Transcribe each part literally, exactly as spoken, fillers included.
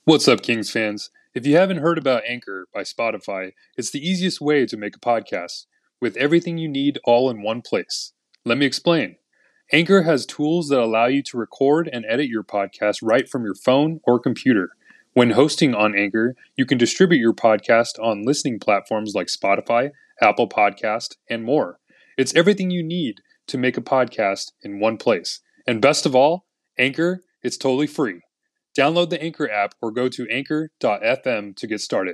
What's up, Kings fans? If you haven't heard about Anchor by Spotify, it's the easiest way to make a podcast, with everything you need all in one place. Let me explain. Anchor has tools that allow you to record and edit your podcast right from your phone or computer. When hosting on Anchor, you can distribute your podcast on listening platforms like Spotify, Apple Podcast, and more. It's everything you need to make a podcast in one place. And best of all, Anchor, it's totally free. Download the Anchor app or go to anchor dot f m to get started.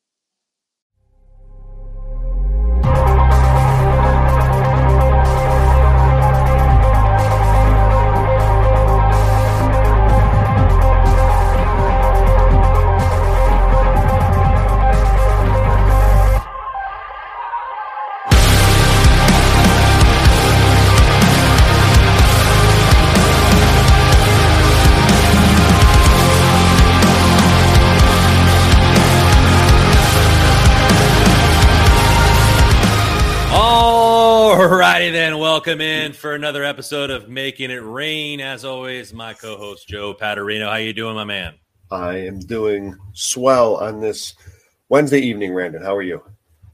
Alrighty then, welcome in for another episode of Making It Rain. As always, my co-host Joe Paterino. How you doing, my man? I am doing swell on this Wednesday evening, Randon. How are you?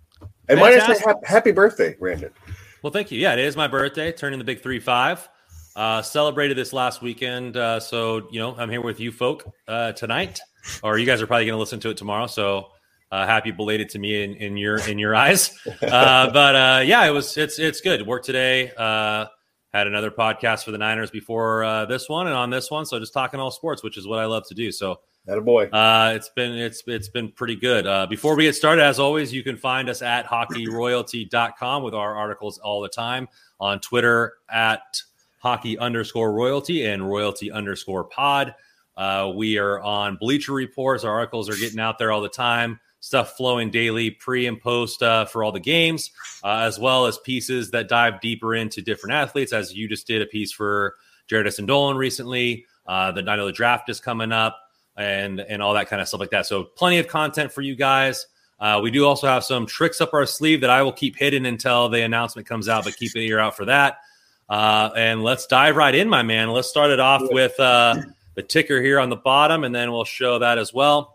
And might I say ha- happy birthday, Randon. Well, thank you. Yeah, it is my birthday, turning the big three five. Uh, celebrated this last weekend, uh, so you know I'm here with you folk uh, tonight, or you guys are probably going to listen to it tomorrow. So. Uh, happy belated to me in, in your in your eyes, uh, but uh, yeah, it was it's it's good. Work today. Uh, had another podcast for the Niners before uh, this one, and on this one, so just talking all sports, which is what I love to do. So, attaboy. Uh, it's been it's it's been pretty good. Uh, before we get started, as always, you can find us at hockey royalty dot com with our articles all the time. On Twitter at hockey underscore royalty and royalty underscore pod. Uh, we are on Bleacher Reports. Our articles are getting out there all the time. Stuff flowing daily, pre and post uh, for all the games, uh, as well as pieces that dive deeper into different athletes, as you just did a piece for Jared Dolan recently. Uh, the I know the draft is coming up, and and all that kind of stuff like that. So plenty of content for you guys. Uh, we do also have some tricks up our sleeve that I will keep hidden until the announcement comes out, but keep an ear out for that. Uh, and let's dive right in, my man. Let's start it off with uh, the ticker here on the bottom, and then we'll show that as well.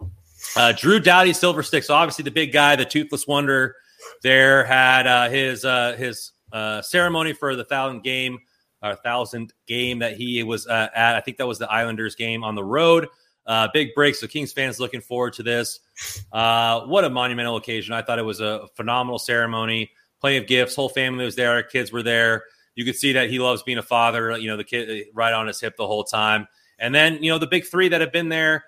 Uh, Drew Doughty, Silver Sticks, obviously the big guy, the toothless wonder there, had uh, his uh, his uh, ceremony for the thousand game, uh, thousand game that he was uh, at. I think that was the Islanders game on the road. Uh, big break, so Kings fans looking forward to this. Uh, what a monumental occasion. I thought it was a phenomenal ceremony. Plenty of gifts. Whole family was there. Kids were there. You could see that he loves being a father. You know, the kid right on his hip the whole time. And then, you know, the big three that have been there,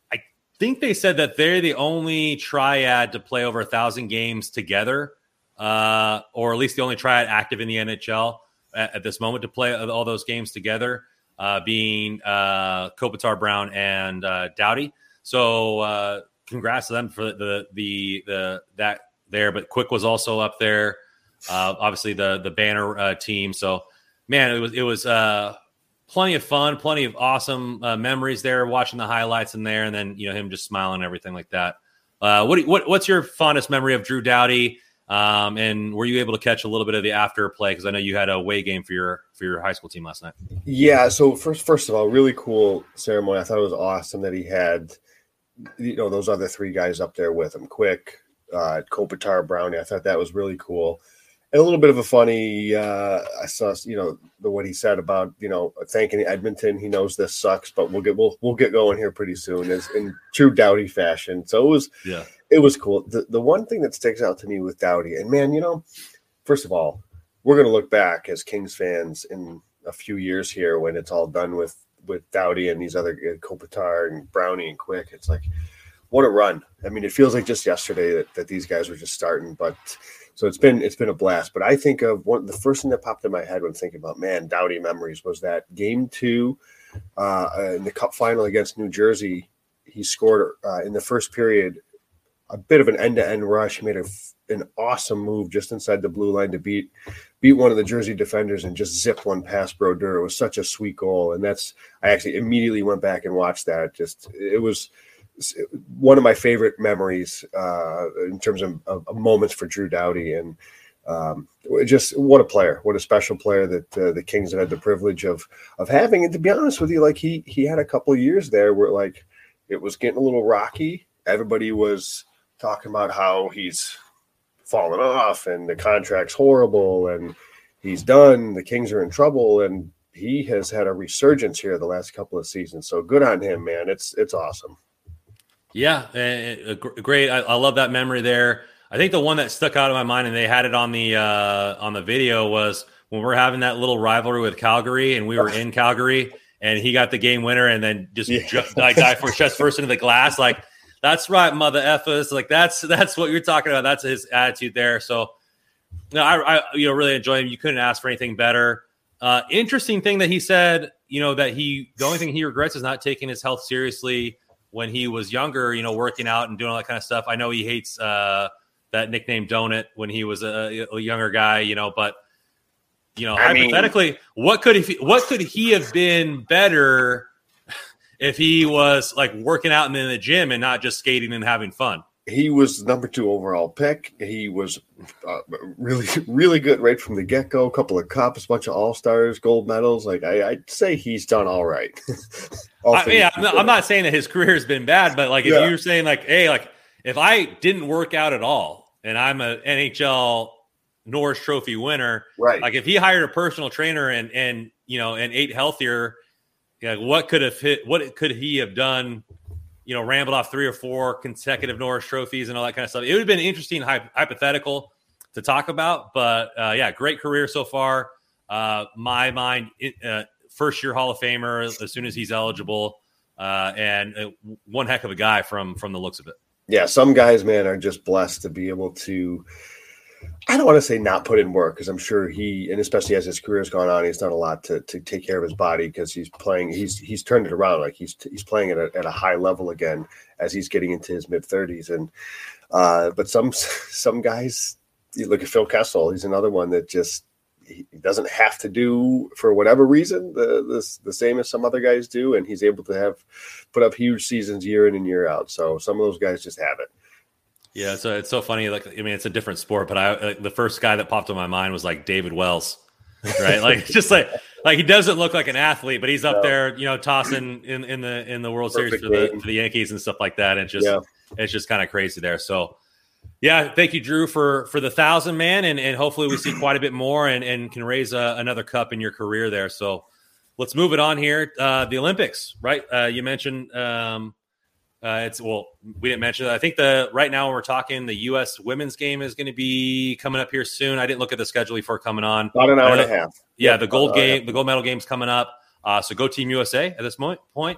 I think they said that they're the only triad to play over a thousand games together, uh, or at least the only triad active in the N H L at, at this moment to play all those games together, uh, being uh, Kopitar, Brown, and uh, Doughty. So uh, congrats to them for the the the that there. But Quick was also up there, uh, obviously the the banner uh, team. So man, it was it was. Uh, Plenty of fun, plenty of awesome uh, memories there, watching the highlights in there, and then you know him just smiling and everything like that. Uh, what, do you, what what's your fondest memory of Drew Doughty? Um, and were you able to catch a little bit of the after play? Because I know you had a away game for your for your high school team last night. Yeah. So first, first of all, really cool ceremony. I thought it was awesome that he had you know those other three guys up there with him, Quick, uh, Kopitar, Brownie. I thought that was really cool. And a little bit of a funny, uh, I saw, you know, the what he said about, you know, thanking Edmonton. He knows this sucks, but we'll get we'll we'll get going here pretty soon, as in true Doughty fashion. So it was, yeah, it was cool. The the one thing that sticks out to me with Doughty, and man, you know, first of all, we're gonna look back as Kings fans in a few years here when it's all done with with Doughty and these other uh, Kopitar and Brownie and Quick. It's like, what a run! I mean, it feels like just yesterday that that these guys were just starting, but. So it's been it's been a blast. But I think of one the first thing that popped in my head when thinking about man Doughty memories was that game two uh, in the Cup final against New Jersey. He scored uh, in the first period a bit of an end to end rush. He made a, an awesome move just inside the blue line to beat beat one of the Jersey defenders and just zip one past Brodeur. It was such a sweet goal, and that's I actually immediately went back and watched that. Just it was. One of my favorite memories uh, in terms of, of, of moments for Drew Doughty, and um, just what a player, what a special player that uh, the Kings have had the privilege of of having. And to be honest with you, like he he had a couple of years there where like it was getting a little rocky. Everybody was talking about how he's fallen off and the contract's horrible and he's done. The Kings are in trouble, and he has had a resurgence here the last couple of seasons. So good on him, man. It's it's awesome. Yeah, uh, great. I, I love that memory there. I think the one that stuck out in my mind, and they had it on the uh, on the video, was when we're having that little rivalry with Calgary, and we were in Calgary, and he got the game winner, and then just yeah. ju- like dive for chest first into the glass. Like, that's right, mother effers. Like that's that's what you're talking about. That's his attitude there. So, you know, I, I you know really enjoy him. You couldn't ask for anything better. Uh, interesting thing that he said, you know, that he the only thing he regrets is not taking his health seriously when he was younger, you know, working out and doing all that kind of stuff. I know he hates uh, that nickname Donut when he was a, a younger guy, you know, but, you know, I hypothetically, mean, what could he, what could he have been better if he was like working out and in the gym and not just skating and having fun? He was number two overall pick. He was uh, really, really good right from the get-go. A couple of cups, a bunch of all-stars, gold medals. Like I, I'd say he's done all right. all I, yeah, I'm not, I'm not saying that his career has been bad, but like if yeah. you're saying like, hey, like if I didn't work out at all and I'm an N H L Norris Trophy winner, right? Like if he hired a personal trainer and and you know and ate healthier, like what could have hit? What could he have done? You know, rambled off three or four consecutive Norris trophies and all that kind of stuff. It would have been interesting hy- hypothetical to talk about, but uh, yeah, great career so far. Uh, my mind, it, uh, first year Hall of Famer as soon as he's eligible, uh, and uh, one heck of a guy from from the looks of it. Yeah, some guys, man, are just blessed to be able to. I don't want to say not put in work because I'm sure he, and especially as his career's gone on, he's done a lot to to take care of his body because he's playing. He's he's turned it around. Like he's he's playing at a at a high level again as he's getting into his mid thirties. And uh, but some some guys, you look at Phil Kessel. He's another one that just he doesn't have to do for whatever reason the the, the same as some other guys do, and he's able to have put up huge seasons year in and year out. So some of those guys just have it. Yeah, so it's so funny. Like, I mean, it's a different sport, but I like, the first guy that popped in my mind was like David Wells, right? Like, just like like he doesn't look like an athlete, but he's up no. there, you know, tossing in, in the in the World Perfect Series for the, for the Yankees and stuff like that. And it's just yeah. it's just kind of crazy there. So, yeah, thank you, Drew, for for the thousand man, and and hopefully we see quite a bit more and and can raise a, another cup in your career there. So, let's move it on here. Uh, the Olympics, right? Uh, you mentioned. Um, Uh, it's well, we didn't mention that. I think the right now when we're talking, the U S women's game is going to be coming up here soon. I didn't look at the schedule before coming on. About an hour and a half. Yeah, the gold game, the gold medal game's coming up. Uh, so go Team U S A at this point. point.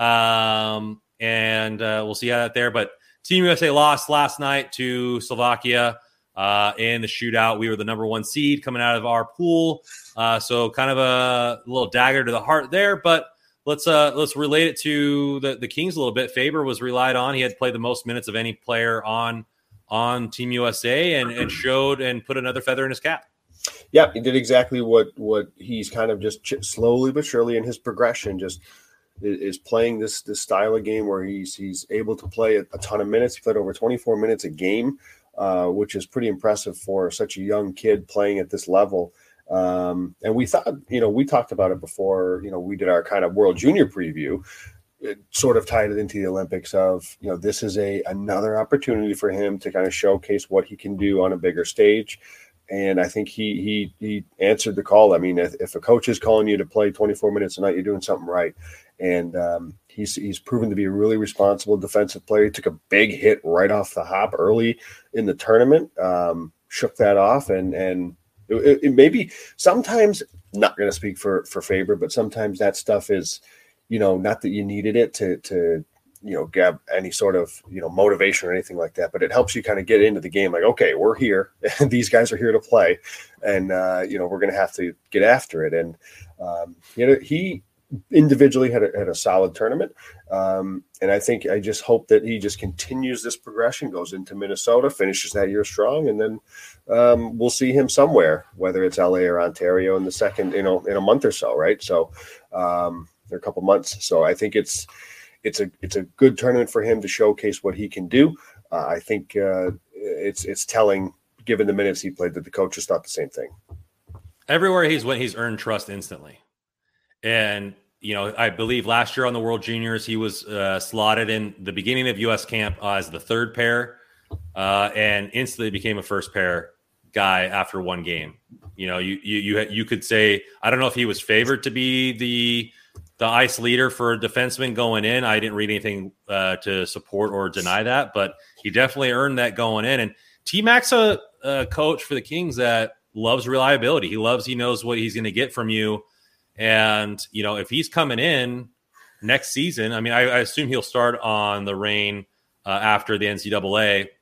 Um, and uh, we'll see how that there. But Team U S A lost last night to Slovakia uh, in the shootout. We were the number one seed coming out of our pool. Uh, so kind of a little dagger to the heart there, but. Let's uh let's relate it to the, the Kings a little bit. Faber was relied on. He had played the most minutes of any player on on Team U S A and, and showed and put another feather in his cap. Yeah, he did exactly what what he's kind of just ch- slowly but surely in his progression just is playing this this style of game where he's he's able to play a, a ton of minutes. He played over twenty-four minutes a game, uh, which is pretty impressive for such a young kid playing at this level. Um, and we thought, you know, we talked about it before, you know, we did our kind of World Junior preview. It sort of tied it into the Olympics of, you know, this is a another opportunity for him to kind of showcase what he can do on a bigger stage. And I think he he he answered the call. I mean, if, if a coach is calling you to play twenty-four minutes a night, you're doing something right. And um, he's he's proven to be a really responsible defensive player. He took a big hit right off the hop early in the tournament, um, shook that off, and and it, it maybe sometimes, not going to speak for for Faber, but sometimes that stuff is, you know, not that you needed it to to you know get any sort of you know motivation or anything like that, but it helps you kind of get into the game. Like, okay, we're here, and these guys are here to play, and uh, you know we're going to have to get after it. And um, you know he. individually had a, had a solid tournament. Um, and I think I just hope that he just continues this progression, goes into Minnesota, finishes that year strong. And then um, we'll see him somewhere, whether it's L A or Ontario in the second, you know, in a month or so. Right. So um, they're a couple months. So I think it's, it's a, it's a good tournament for him to showcase what he can do. Uh, I think uh, it's, it's telling, given the minutes he played, that the coaches thought the same thing. Everywhere he's went, he's earned trust instantly. And you know, I believe last year on the World Juniors, he was uh, slotted in the beginning of U S camp uh, as the third pair uh, and instantly became a first pair guy after one game. You know, you, you, you, you could say, I don't know if he was favored to be the, the ice leader for a defenseman going in. I didn't read anything uh, to support or deny that, but he definitely earned that going in. And T-Mac's a, a coach for the Kings that loves reliability. He loves, he knows what he's going to get from you. And, you know, if he's coming in next season, I mean, I, I assume he'll start on the Reign uh, after the N C double A.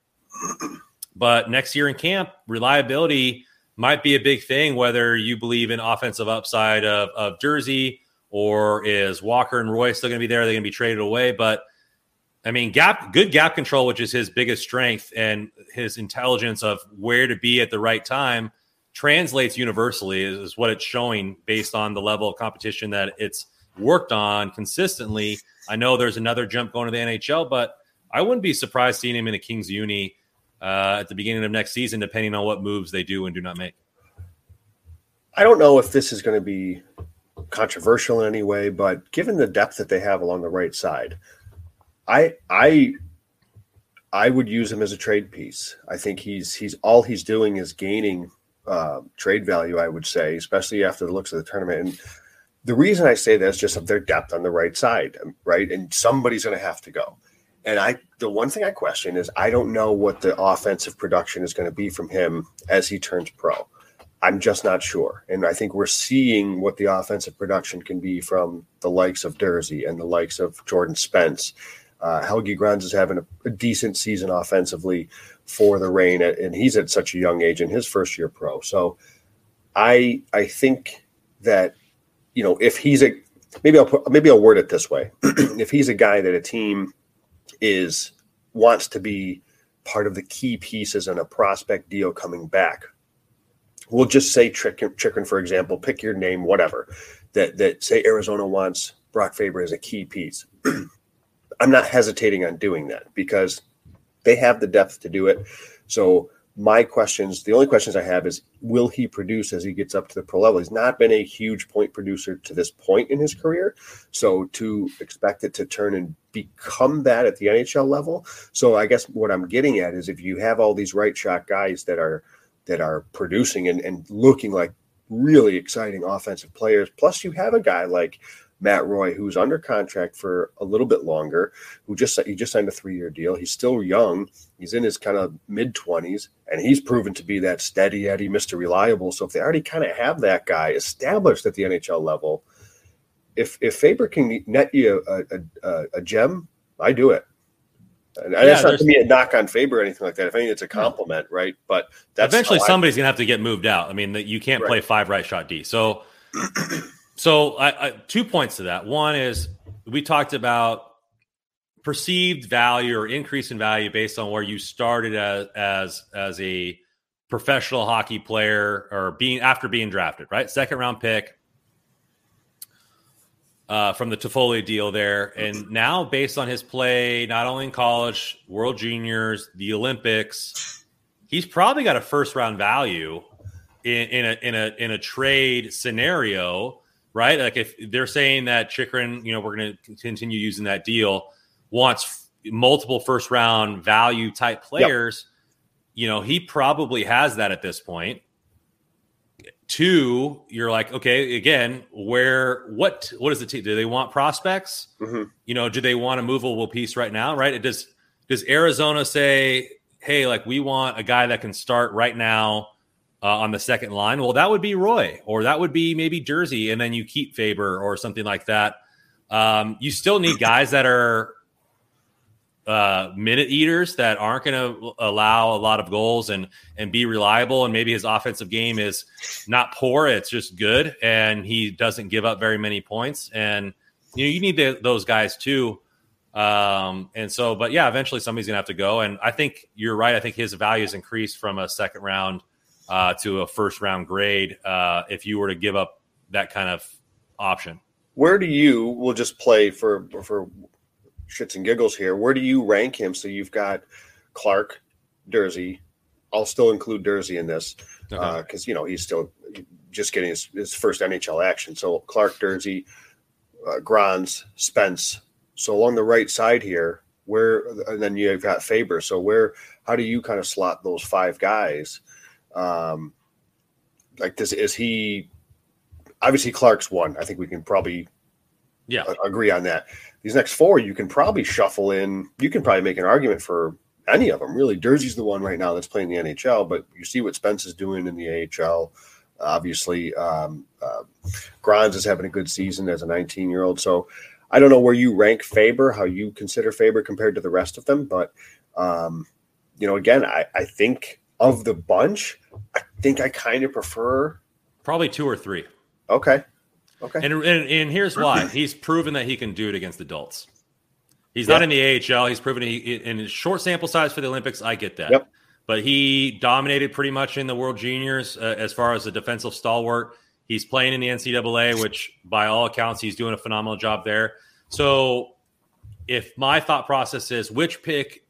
But next year in camp, reliability might be a big thing, whether you believe in offensive upside of, of Jersey or is Walker and Roy still going to be there? They're going to be traded away. But, I mean, gap good gap control, which is his biggest strength, and his intelligence of where to be at the right time translates universally is what it's showing based on the level of competition that it's worked on consistently. I know there's another jump going to the N H L, but I wouldn't be surprised seeing him in a Kings uni uh, at the beginning of next season, depending on what moves they do and do not make. I don't know if this is going to be controversial in any way, but given the depth that they have along the right side, I I I would use him as a trade piece. I think he's he's all he's doing is gaining Uh, trade value, I would say, especially after the looks of the tournament. And the reason I say that is just of their depth on the right side, right? And somebody's going to have to go. And I, the one thing I question is I don't know what the offensive production is going to be from him as he turns pro. I'm just not sure. And I think we're seeing what the offensive production can be from the likes of Dursey and the likes of Jordan Spence. Uh, Helge Grans is having a, a decent season offensively for the Reign, and he's at such a young age in his first year pro. So I I think that, you know, if he's a maybe I'll put, maybe I'll word it this way. If he's a guy that a team is wants to be part of the key pieces in a prospect deal coming back, we'll just say Chicken, Chicken for example, pick your name, whatever, that that say Arizona wants Brock Faber as a key piece. I'm not hesitating on doing that because they have the depth to do it. So my questions, the only questions I have is, will he produce as he gets up to the pro level? He's not been a huge point producer to this point in his career. So to expect it to turn and become that at the N H L level. So I guess what I'm getting at is if you have all these right shot guys that are, that are producing and, and looking like really exciting offensive players, plus you have a guy like Matt Roy, who's under contract for a little bit longer, who just he just signed a three-year deal. He's still young. He's in his kind of mid-twenties, and he's proven to be that steady Eddie, Mister Reliable. So if they already kind of have that guy established at the N H L level, if if Faber can net you a, a, a, a gem, I do it. And yeah, that's not to me a knock on Faber or anything like that. If anything, it's a compliment, right? But that's eventually somebody's going to have to get moved out. I mean, you can't right. play five right shot D. So – So I, I, two points to that. One is we talked about perceived value or increase in value based on where you started as as as a professional hockey player or being after being drafted, right? Second round pick uh, from the Toffoli deal there. And now based on his play, not only in college, World Juniors, the Olympics, he's probably got a first round value in, in a in a in a trade scenario. Right? Like if they're saying that Chychrun, you know, we're going to continue using that deal, wants f- multiple first round value type players, yep. you know, he probably has that at this point. Two, you're like, okay, again, where, what, what is the team? Do they want prospects? Mm-hmm. You know, do they want a movable piece right now? Right? It does, does Arizona say, hey, like we want a guy that can start right now Uh, on the second line? Well, that would be Roy, or that would be maybe Jersey, and then you keep Faber or something like that. Um, you still need guys that are uh, minute eaters that aren't going to allow a lot of goals and and be reliable. And maybe his offensive game is not poor; it's just good, and he doesn't give up very many points. And you know, you need the, those guys too. Um, and so, but yeah, eventually somebody's going to have to go. And I think you're right. I think his value has increased from a second round Uh, to a first round grade uh, if you were to give up that kind of option. Where do you, we'll just play for for shits and giggles here, where do you rank him? So you've got Clark, Dursey. I'll still include Dursey in this because, okay. uh, you know, he's still just getting his, his first N H L action. So Clark, Dursey, uh, Granz, Spence. So along the right side here, where and then you've got Faber. So where how do you kind of slot those five guys? Um, like this is he obviously Clark's one. I think we can probably yeah agree on that. These next four, you can probably shuffle in. You can probably make an argument for any of them. Really, Jersey's the one right now that's playing the N H L, but you see what Spence is doing in the A H L. Obviously, um, uh, Granz is having a good season as a nineteen-year-old. So I don't know where you rank Faber, how you consider Faber compared to the rest of them. But, um, you know, again, I, I think of the bunch, I think I kind of prefer. Probably two or three. Okay. Okay. And, and and here's why. He's proven that he can do it against adults. He's yeah. not in the A H L. He's proven he in his short sample size for the Olympics. I get that. Yep. But he dominated pretty much in the World Juniors uh, as far as a defensive stalwart. He's playing in the N C double A, which by all accounts, he's doing a phenomenal job there. So if my thought process is which pick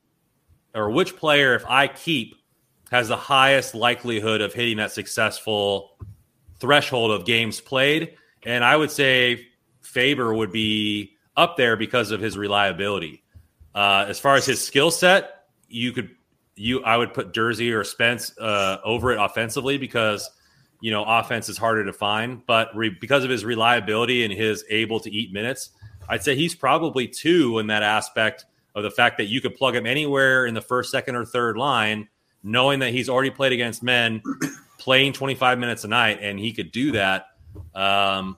or which player, if I keep, has the highest likelihood of hitting that successful threshold of games played, and I would say Faber would be up there because of his reliability. Uh, as far as his skill set, you could you I would put Jersey or Spence uh, over it offensively because you know offense is harder to find. But re- because of his reliability and his able to eat minutes, I'd say he's probably two in that aspect of the fact that you could plug him anywhere in the first, second, or third line, knowing that he's already played against men, playing twenty-five minutes a night, and he could do that. Um,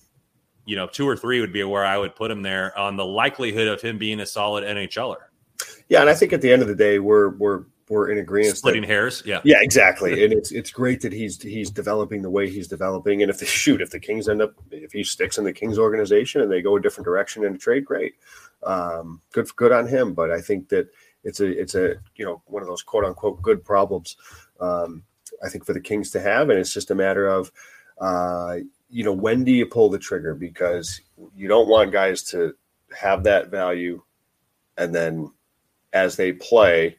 you know, two or three would be where I would put him there on the likelihood of him being a solid N H L er. Yeah, and I think at the end of the day, we're we're we're in agreement. Splitting that, hairs, yeah, yeah, exactly. And it's it's great that he's he's developing the way he's developing. And if they shoot, if the Kings end up, if he sticks in the Kings organization and they go a different direction in a trade, great, um, good good on him. But I think that it's a it's a you know one of those quote unquote good problems. Um, I think for the Kings to have, and it's just a matter of. Uh, you know, when do you pull the trigger? Because you don't want guys to have that value and then as they play,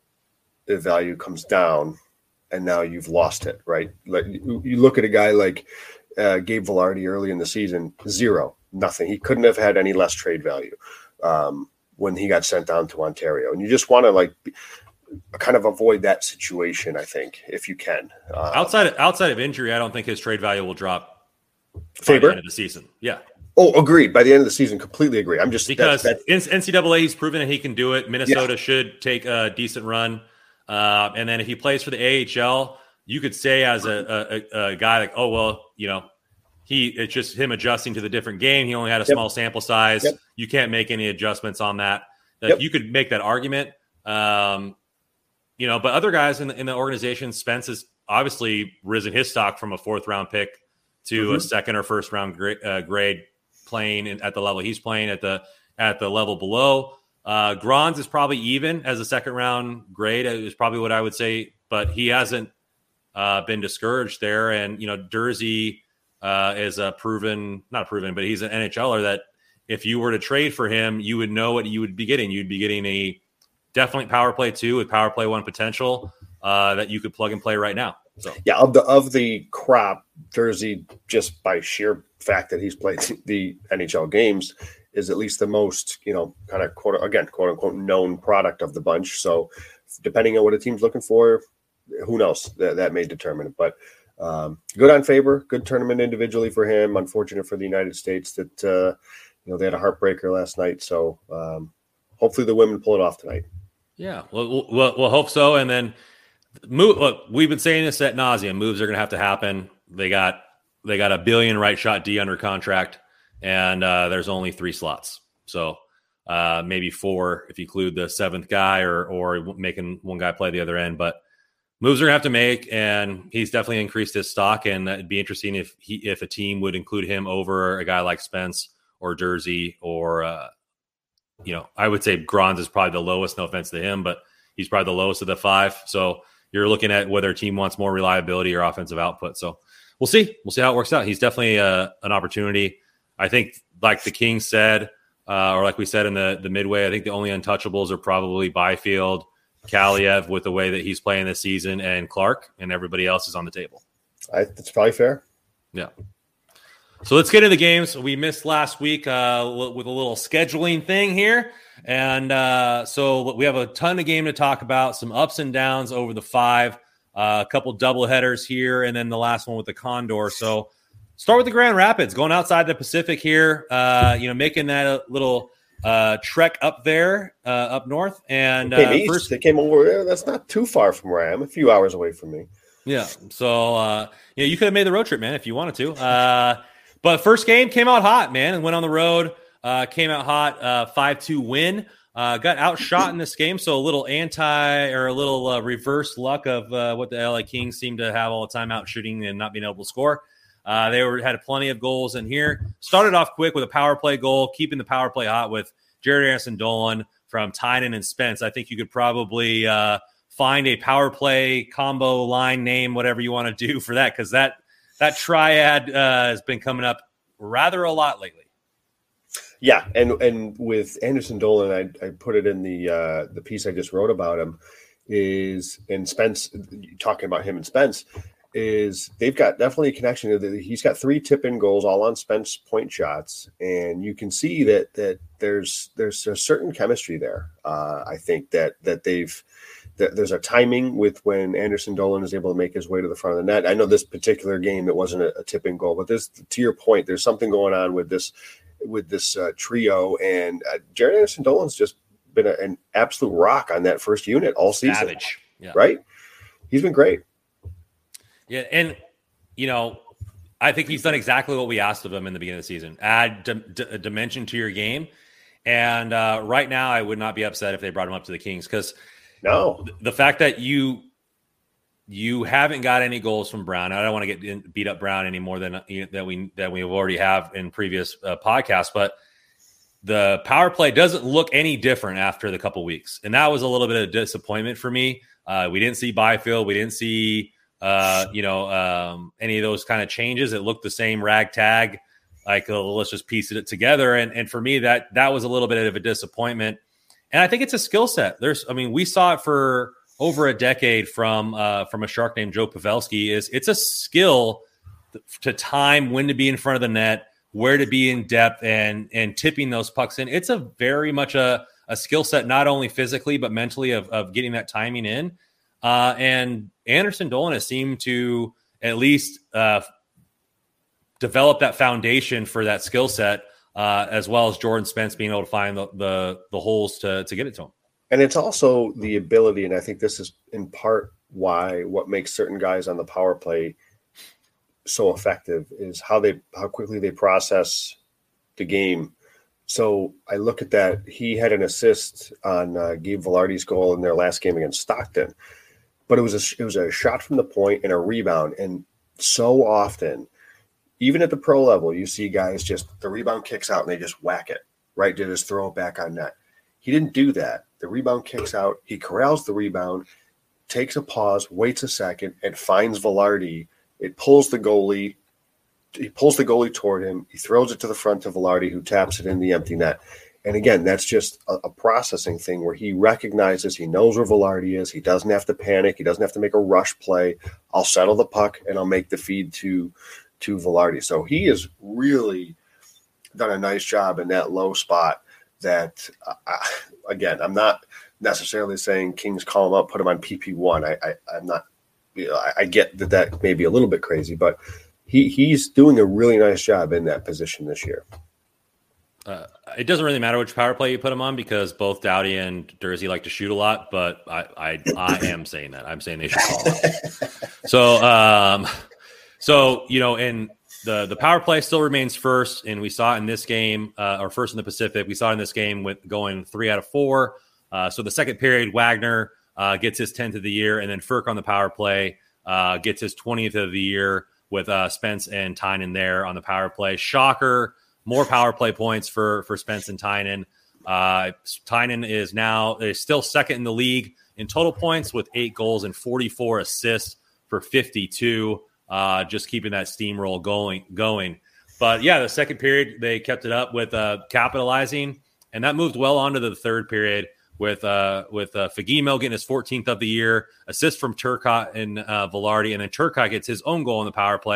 the value comes down and now you've lost it, right? Like you, you look at a guy like uh, Gabe Vilardi early in the season, zero, nothing. He couldn't have had any less trade value um, when he got sent down to Ontario. And you just want to like be, kind of avoid that situation, I think, if you can. Um, outside of, outside of injury, I don't think his trade value will drop. Faber? By the end of the season, yeah. Oh, agreed. By the end of the season, completely agree. I'm just because that's, that's, N C double A, he's proven that he can do it. Minnesota yeah. should take a decent run, uh, and then if he plays for the A H L, you could say as a, a, a guy like, oh well, you know, he it's just him adjusting to the different game. He only had a yep. small sample size. Yep. You can't make any adjustments on that. That Yep. you could make that argument, um, you know. But other guys in the, in the organization, Spence has obviously risen his stock from a fourth round pick to mm-hmm. a second or first round grade, uh, grade playing in, at the level he's playing at the at the level below. Uh, Granz is probably even as a second round grade is probably what I would say, but he hasn't uh, been discouraged there. And you know, Jersey uh, is a proven, not proven, but he's an N H L er that if you were to trade for him, you would know what you would be getting. You'd be getting a definitely power play two with power play one potential uh, that you could plug and play right now. So yeah, of the of the crop, Jersey, just by sheer fact that he's played the N H L games, is at least the most, you know, kind of quote again, quote unquote, known product of the bunch. So depending on what a team's looking for, who knows? That that may determine it. But um, good on Faber, good tournament individually for him. Unfortunate for the United States that uh, you know they had a heartbreaker last night. So um, hopefully the women pull it off tonight. Yeah, well, we'll, we'll hope so. And then. Move, look, we've been saying this ad nauseum. Moves are going to have to happen. They got they got a billion right shot D under contract, and uh, there's only three slots. So uh, maybe four if you include the seventh guy or or making one guy play the other end. But moves are going to have to make, and he's definitely increased his stock. And it'd be interesting if he if a team would include him over a guy like Spence or Jersey or uh, you know I would say Granz is probably the lowest. No offense to him, but he's probably the lowest of the five. So. You're looking at whether a team wants more reliability or offensive output. So we'll see. We'll see how it works out. He's definitely uh, an opportunity. I think, like the Kings said, uh, or like we said in the, the midway, I think the only untouchables are probably Byfield, Kaliev with the way that he's playing this season, and Clark, and everybody else is on the table. I, that's probably fair. Yeah. So let's get into the games. We missed last week uh, with a little scheduling thing here. And uh, so we have a ton of game to talk about, some ups and downs over the five, uh, a couple double headers here, and then the last one with the Condor. So start with the Grand Rapids, going outside the Pacific here, uh, you know, making that a little uh, trek up there, uh, up north. And they came, uh, east. first, They came over. That's not too far from where I am, a few hours away from me. Yeah. So, uh, yeah, you could have made the road trip, man, if you wanted to. Uh, but first game came out hot, man, and went on the road. Uh, came out hot, uh, five two win. Uh, got outshot in this game, so a little anti or a little uh, reverse luck of uh, what the L A Kings seem to have all the time, out shooting and not being able to score. Uh, they were had plenty of goals in here. Started off quick with a power play goal, keeping the power play hot with Jared Anderson-Dolan from Tynan and Spence. I think you could probably uh, find a power play combo line name, whatever you want to do for that, because that that triad uh, has been coming up rather a lot lately. Yeah, and and with Anderson-Dolan, I, I put it in the uh, the piece I just wrote about him, is and Spence, talking about him and Spence, is they've got definitely a connection. He's got three tip-in goals, all on Spence point shots, and you can see that that there's there's a certain chemistry there. Uh, I think that that they've that there's a timing with when Anderson-Dolan is able to make his way to the front of the net. I know this particular game it wasn't a, a tip-in goal, but this, to your point, there's something going on with this. with this uh, trio, and uh, Jared Anderson-Dolan's just been a, an absolute rock on that first unit all season. Savage. Yeah. Right? He's been great. Yeah, and, you know, I think he's done exactly what we asked of him in the beginning of the season. Add d- d- a dimension to your game, and uh, right now I would not be upset if they brought him up to the Kings, because no. the fact that you – you haven't got any goals from Brown. I don't want to get in, beat up Brown any more than you know, that we that we already have in previous uh, podcasts. But the power play doesn't look any different after the couple weeks, and that was a little bit of disappointment for me. Uh, we didn't see Byfield. We didn't see uh, you know um, any of those kind of changes. It looked the same ragtag. Like uh, let's just piece it together. And and for me, that that was a little bit of a disappointment. And I think it's a skill set. There's, I mean, we saw it for over a decade from uh, from a Shark named Joe Pavelski. Is it's a skill to time when to be in front of the net, where to be in depth, and and tipping those pucks in. It's a very much a, a skill set, not only physically but mentally, of of getting that timing in. Uh, and Anderson-Dolan has seemed to at least uh, develop that foundation for that skill set, uh, as well as Jordan Spence being able to find the the, the holes to to get it to him. And it's also the ability, and I think this is in part why what makes certain guys on the power play so effective is how they how quickly they process the game. So I look at that. He had an assist on uh, Gabe Vilardi's goal in their last game against Stockton, but it was a it was a shot from the point and a rebound. And so often, even at the pro level, you see guys just the rebound kicks out and they just whack it right to just throw it back on net. He didn't do that. The rebound kicks out. He corrals the rebound, takes a pause, waits a second, and finds Vilardi. It pulls the goalie. He pulls the goalie toward him. He throws it to the front of Vilardi, who taps it in the empty net. And again, that's just a, a processing thing where he recognizes, he knows where Vilardi is. He doesn't have to panic. He doesn't have to make a rush play. I'll settle the puck, and I'll make the feed to, to Vilardi. So he has really done a nice job in that low spot. That uh, again, I'm not necessarily saying Kings call him up, put him on P P one. I, I, I'm not. You know, I, I get that that may be a little bit crazy, but he he's doing a really nice job in that position this year. Uh, it doesn't really matter which power play you put him on because both Doughty and Dursey like to shoot a lot. But I I, I am saying that I'm saying they should call him up. So um, so you know in. The the power play still remains first, and we saw it in this game, uh, or first in the Pacific. We saw it in this game with going three out of four. Uh, so the second period, Wagner uh, gets his tenth of the year, and then Furk on the power play uh, gets his twentieth of the year with uh, Spence and Tynan there on the power play. Shocker, more power play points for for Spence and Tynan. Uh, Tynan is now is still second in the league in total points with eight goals and forty-four assists for fifty-two. Uh, just keeping that steamroll going, going. But yeah, the second period they kept it up with uh, capitalizing, and that moved well onto the third period with uh, with uh, Fagemo getting his fourteenth of the year, assist from Turcotte and uh, Vilardi, and then Turcotte gets his own goal in the power play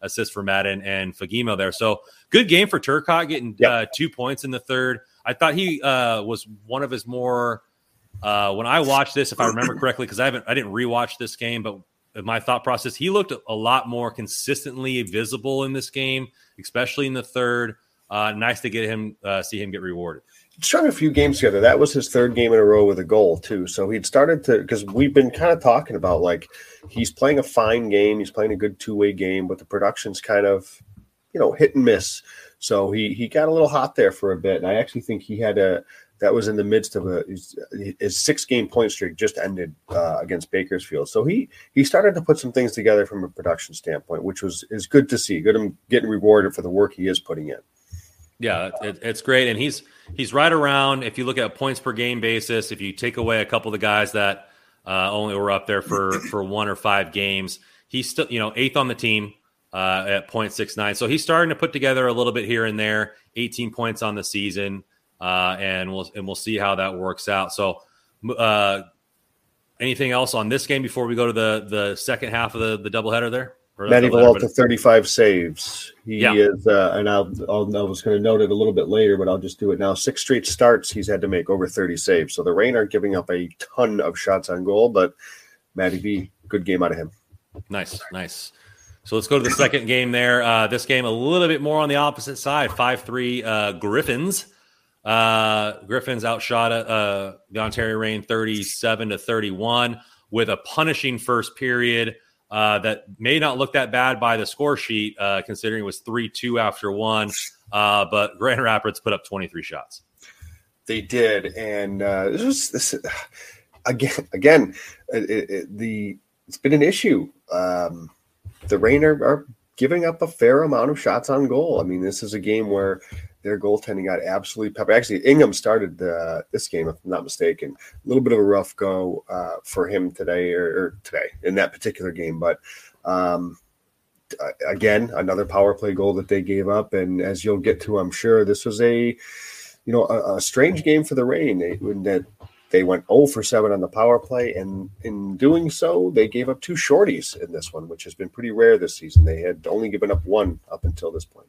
assist for Madden and Fagemo there. So good game for Turcotte, getting yep. uh, two points in the third. I thought he uh, was one of his more uh, when I watched this, if I remember correctly, because I haven't I didn't rewatch this game, but my thought process, he looked a lot more consistently visible in this game, especially in the third. Uh, nice to get him uh, see him get rewarded. Strung a few games together. That was his third game in a row with a goal too. So he'd started to, because we've been kind of talking about like he's playing a fine game, he's playing a good two-way game, but the production's kind of, you know, hit and miss. So he he got a little hot there for a bit, and I actually think he had a that was in the midst of a his, his six-game point streak just ended uh, against Bakersfield. So he he started to put some things together from a production standpoint, which was is good to see. Good him getting rewarded for the work he is putting in. Yeah, it, it's great, and he's he's right around. If you look at points per game basis, if you take away a couple of the guys that uh, only were up there for for one or five games, he's still you know eighth on the team uh, at point six nine. So he's starting to put together a little bit here and there. eighteen points on the season, uh, and we'll and we'll see how that works out. So, uh, anything else on this game before we go to the the second half of the the doubleheader there? Matty Villalta, thirty-five saves. He yeah. is, uh, and I'll, I'll, I was going to note it a little bit later, but I'll just do it now. Six straight starts, he's had to make over thirty saves. So the Reign aren't giving up a ton of shots on goal, but Matty V, good game out of him. Nice, nice. So let's go to the second game there. Uh, this game a little bit more on the opposite side. five three uh, Griffins. Uh, Griffins outshot uh, the Ontario Reign thirty-seven to thirty-one with a punishing first period. Uh, that may not look that bad by the score sheet, uh, considering it was three two after one. Uh, but Grand Rapids put up twenty-three shots. They did, and uh, this was this again. Again, it, it, the it's been an issue. Um, the Reign are, are giving up a fair amount of shots on goal. I mean, this is a game where their goaltending got absolutely peppered. Actually, Ingham started uh, this game, if I'm not mistaken. A little bit of a rough go uh, for him today, or, or today in that particular game. But um, again, another power play goal that they gave up. And as you'll get to, I'm sure, this was a you know a, a strange game for the Reign. They, that they went zero for seven on the power play, and in doing so, they gave up two shorties in this one, which has been pretty rare this season. They had only given up one up until this point.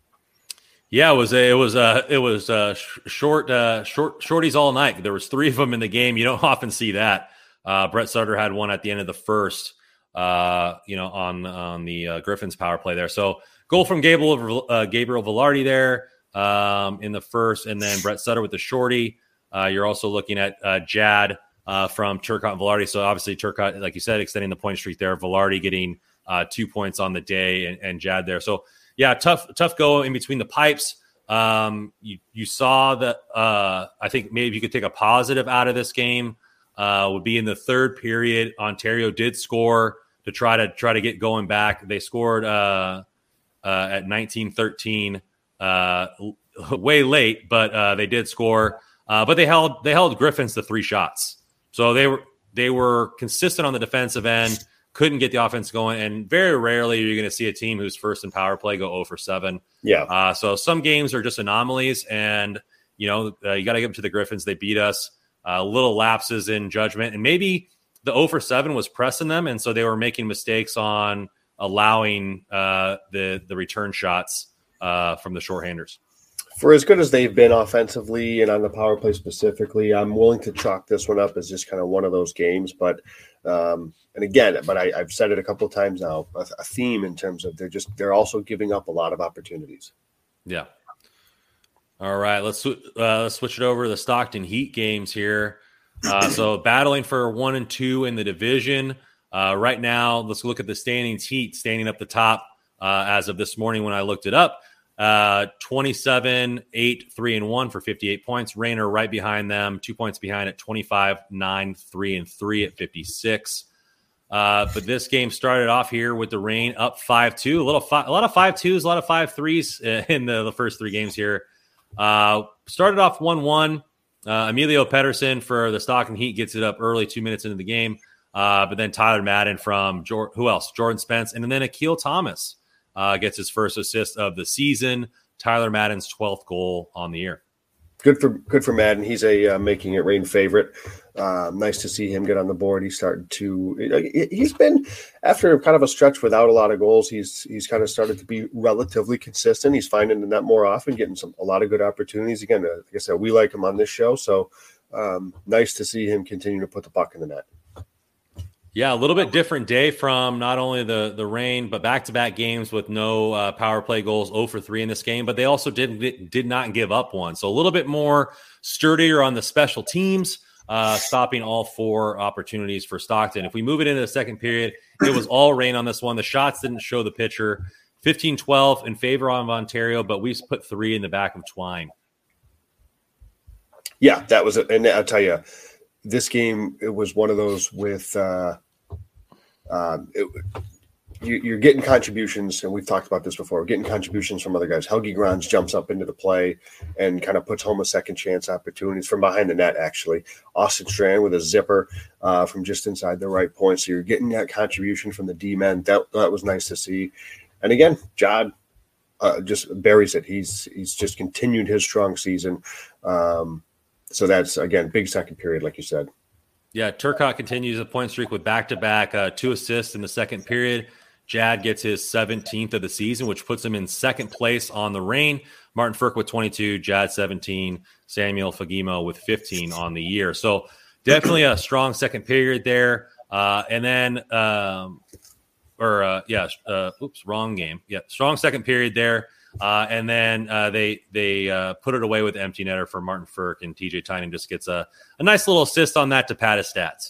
Yeah, it was a, it was uh it was uh short uh short shorties all night. There was three of them in the game. You don't often see that. Uh, Brett Sutter had one at the end of the first. Uh, you know, on on the uh, Griffins power play there. So goal from Gabriel uh, Gabriel Velarde there um, in the first, and then Brett Sutter with the shorty. Uh, you're also looking at uh, Jad uh, from Turcotte and Velarde. So obviously Turcotte, like you said, extending the point streak there. Velarde getting uh, two points on the day, and, and Jad there. So. Yeah, tough, tough go in between the pipes. Um, you you saw that. Uh, I think maybe you could take a positive out of this game. Uh, would be in the third period. Ontario did score to try to try to get going back. They scored uh, uh, at nineteen thirteen, uh, way late, but uh, they did score. Uh, but they held they held Griffins to three shots, so they were they were consistent on the defensive end. Couldn't get the offense going, and very rarely you're going to see a team who's first in power play go zero for seven. Yeah. Uh, so some games are just anomalies, and you know uh, you got to give it to the Griffins. They beat us. Uh, little lapses in judgment, and maybe the zero for seven was pressing them, and so they were making mistakes on allowing uh, the the return shots uh, from the shorthanders. For as good as they've been offensively and on the power play specifically, I'm willing to chalk this one up as just kind of one of those games. But um, and again, but I, I've said it a couple of times now, a, a theme in terms of they're just they're also giving up a lot of opportunities. Yeah. All right, let's uh, let's switch it over to the Stockton Heat games here. Uh, so battling for one and two in the division uh, right now. Let's look at the standings. Heat standing up the top uh, as of this morning when I looked it up. Uh, twenty-seven, eight, three, and one for fifty-eight points. Rainer right behind them, two points behind at twenty-five, nine, three, and three at fifty-six. Uh, but this game started off here with the Reign up five two. A little, fi- a lot of five twos, a lot of five threes in the, the first three games here. Uh, started off one one. Uh, Emilio Pedersen for the Stockton Heat gets it up early, two minutes into the game. Uh, but then Tyler Madden from Jor- who else? Jordan Spence, and then Akil Thomas. Uh, gets his first assist of the season. Tyler Madden's twelfth goal on the year. good for good for Madden. He's a uh, making it rain favorite. Uh, nice to see him get on the board. He's started to. He's been after kind of a stretch without a lot of goals. He's he's kind of started to be relatively consistent. He's finding the net more often, getting some a lot of good opportunities. Again, uh, like I said, we like him on this show, so um, nice to see him continue to put the puck in the net. Yeah, a little bit different day from not only the the rain, but back-to-back games with no uh, power play goals, zero for three in this game, but they also did, did not give up one. So a little bit more sturdier on the special teams, uh, stopping all four opportunities for Stockton. If we move it into the second period, it was all rain on this one. The shots didn't show the pitcher. fifteen twelve in favor of Ontario, but we put three in the back of Twine. Yeah, that was it. And I'll tell you, this game, it was one of those with uh, um, it, you, you're getting contributions, and we've talked about this before. We're getting contributions from other guys. Helgi Grans jumps up into the play and kind of puts home a second chance opportunities from behind the net, actually. Austin Strand with a zipper uh, from just inside the right point. So you're getting that contribution from the D-men. That, that was nice to see. And again, Jod uh, just buries it. He's, he's just continued his strong season. Um, So that's, again, big second period, like you said. Yeah, Turcotte continues a point streak with back-to-back uh, two assists in the second period. Jad gets his seventeenth of the season, which puts him in second place on the Reign. Martin Frk with twenty-two, Jad seventeen, Samuel Fagimo with fifteen on the year. So definitely a strong second period there. Uh, and then, um, or uh, yeah, uh, oops, wrong game. Yeah, strong second period there. Uh, and then uh, they they uh, put it away with empty netter for Martin Frk, and T J Tynan just gets a, a nice little assist on that to pad his stats.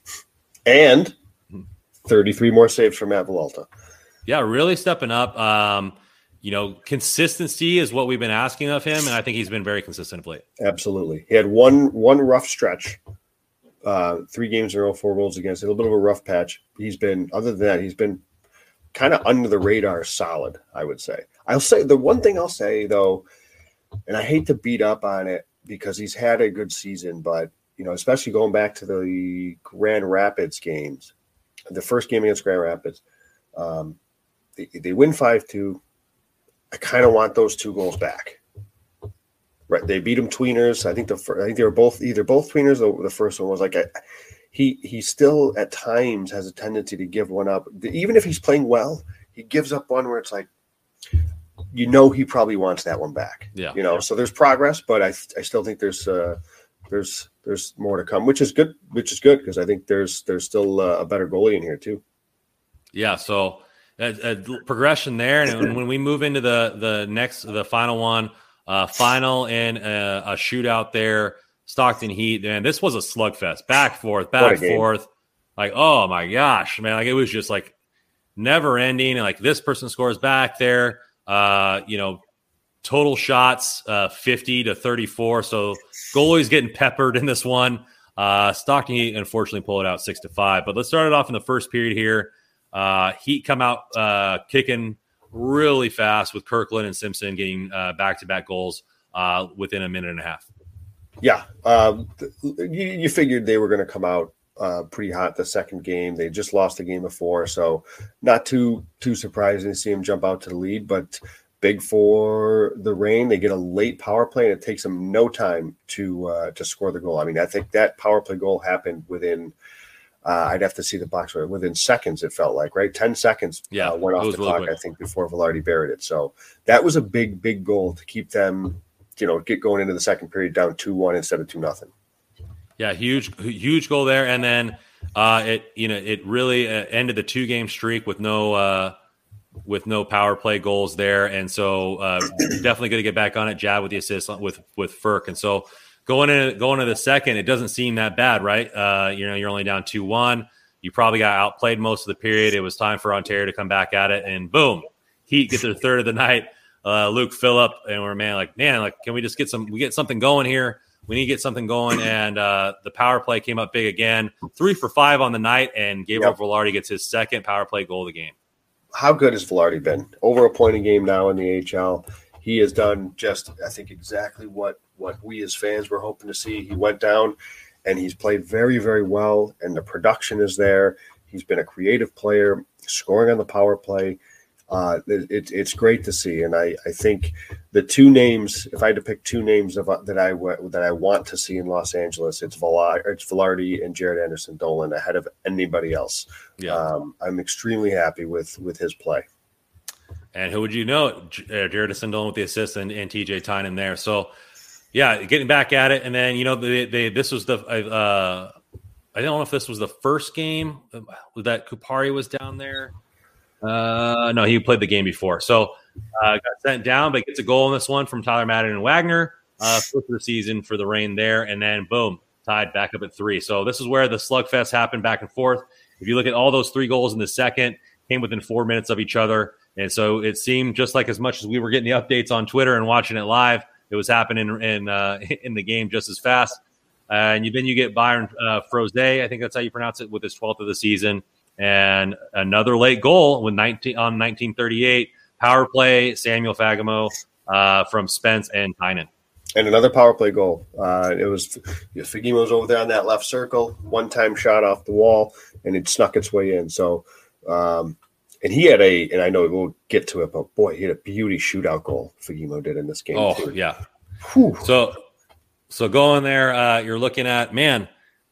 And thirty-three more saves for Matt Villalta. Yeah, really stepping up. Um, you know, consistency is what we've been asking of him, and I think he's been very consistent of late. Absolutely. He had one one rough stretch, uh, three games in a row, four goals against, a little bit of a rough patch. He's been, other than that, he's been kind of under the radar solid, I would say. I'll say the one thing I'll say, though, and I hate to beat up on it because he's had a good season, but, you know, especially going back to the Grand Rapids games, the first game against Grand Rapids, um, they, they win five two. I kind of want those two goals back. Right? They beat them tweeners. I think the I think they were both either both tweeners. Or the first one was like a, he he still at times has a tendency to give one up. Even if he's playing well, he gives up one where it's like, you know, he probably wants that one back. Yeah. You know, so there's progress, but I I still think there's uh, there's there's more to come, which is good. Which is good because I think there's there's still uh, a better goalie in here too. Yeah. So a, a progression there, and when we move into the the next the final one, uh, final in a, a shootout there, Stockton Heat. Man, this was a slugfest, back forth, back forth. Like, oh my gosh, man! Like it was just like never ending, and like this person scores back there. Uh, you know, total shots, uh, fifty to thirty-four. So goalie's getting peppered in this one. Uh, Stockton Heat unfortunately pull it out six to five. But let's start it off in the first period here. Uh, Heat come out uh, kicking really fast with Kirkland and Simpson getting uh, back-to-back goals uh, within a minute and a half. Yeah, um, you, you figured they were going to come out uh, pretty hot the second game. They just lost the game before, so not too too surprising to see them jump out to the lead. But big for the Reign, they get a late power play, and it takes them no time to uh, to score the goal. I mean, I think that power play goal happened within. Uh, I'd have to see the box score. Within seconds, it felt like, right? ten seconds yeah, uh, went off the clock, really I think, before Velarde buried it. So that was a big, big goal to keep them, you know, get going into the second period down two one instead of two nothing. Yeah, huge, huge goal there. And then uh, it, you know, it really uh, ended the two-game streak with no uh, with no power play goals there. And so uh, definitely going to get back on it. Jad with the assist with with Frk. And so Going into going into the second, it doesn't seem that bad, right? Uh, you know, you're only down two one. You probably got outplayed most of the period. It was time for Ontario to come back at it, and boom, Heat get their third of the night. Uh, Luke Phillip, and we're man like man, like can we just get some? We get something going here. We need to get something going, and uh, the power play came up big again, three for five on the night, and Gabriel yep. Velarde gets his second power play goal of the game. How good has Velarde been? Over a point a game now in the A H L. He has done just, I think, exactly what. what we as fans were hoping to see. He went down and he's played very, very well, and the production is there. He's been a creative player, scoring on the power play. uh, it, it's great to see. And I, I think the two names, if I had to pick two names of that I that I want to see in Los Angeles, it's Villar, it's Vilardi and Jared Anderson Dolan ahead of anybody else. Yeah. Um, I'm extremely happy with with his play. And who would you know? Jared Anderson Dolan with the assist and, and T J Tynan there. So, yeah, getting back at it. And then, you know, they, they, this was the uh, – I don't know if this was the first game that Kupari was down there. Uh, no, he played the game before. So uh, got sent down, but gets a goal in this one from Tyler Madden and Wagner. Uh, first of the season for the Reign there. And then, boom, tied back up at three. So this is where the slugfest happened back and forth. If you look at all those three goals in the second, came within four minutes of each other. And so it seemed just like as much as we were getting the updates on Twitter and watching it live, it was happening in uh, in the game just as fast. Uh, and you, then you get Byron uh, Froze, I think that's how you pronounce it, with his twelfth of the season. And another late goal with nineteen on nineteen thirty-eight. Power play, Samuel Fagemo uh, from Spence and Tynan. And another power play goal. Uh, it was Fagemo's over there on that left circle, one-time shot off the wall, and it snuck its way in. So, um, and he had a, and I know we'll get to it, but boy, he had a beauty shootout goal Fagemo did in this game. Oh, too. yeah. Whew. So, So going there, uh, you're looking at, man,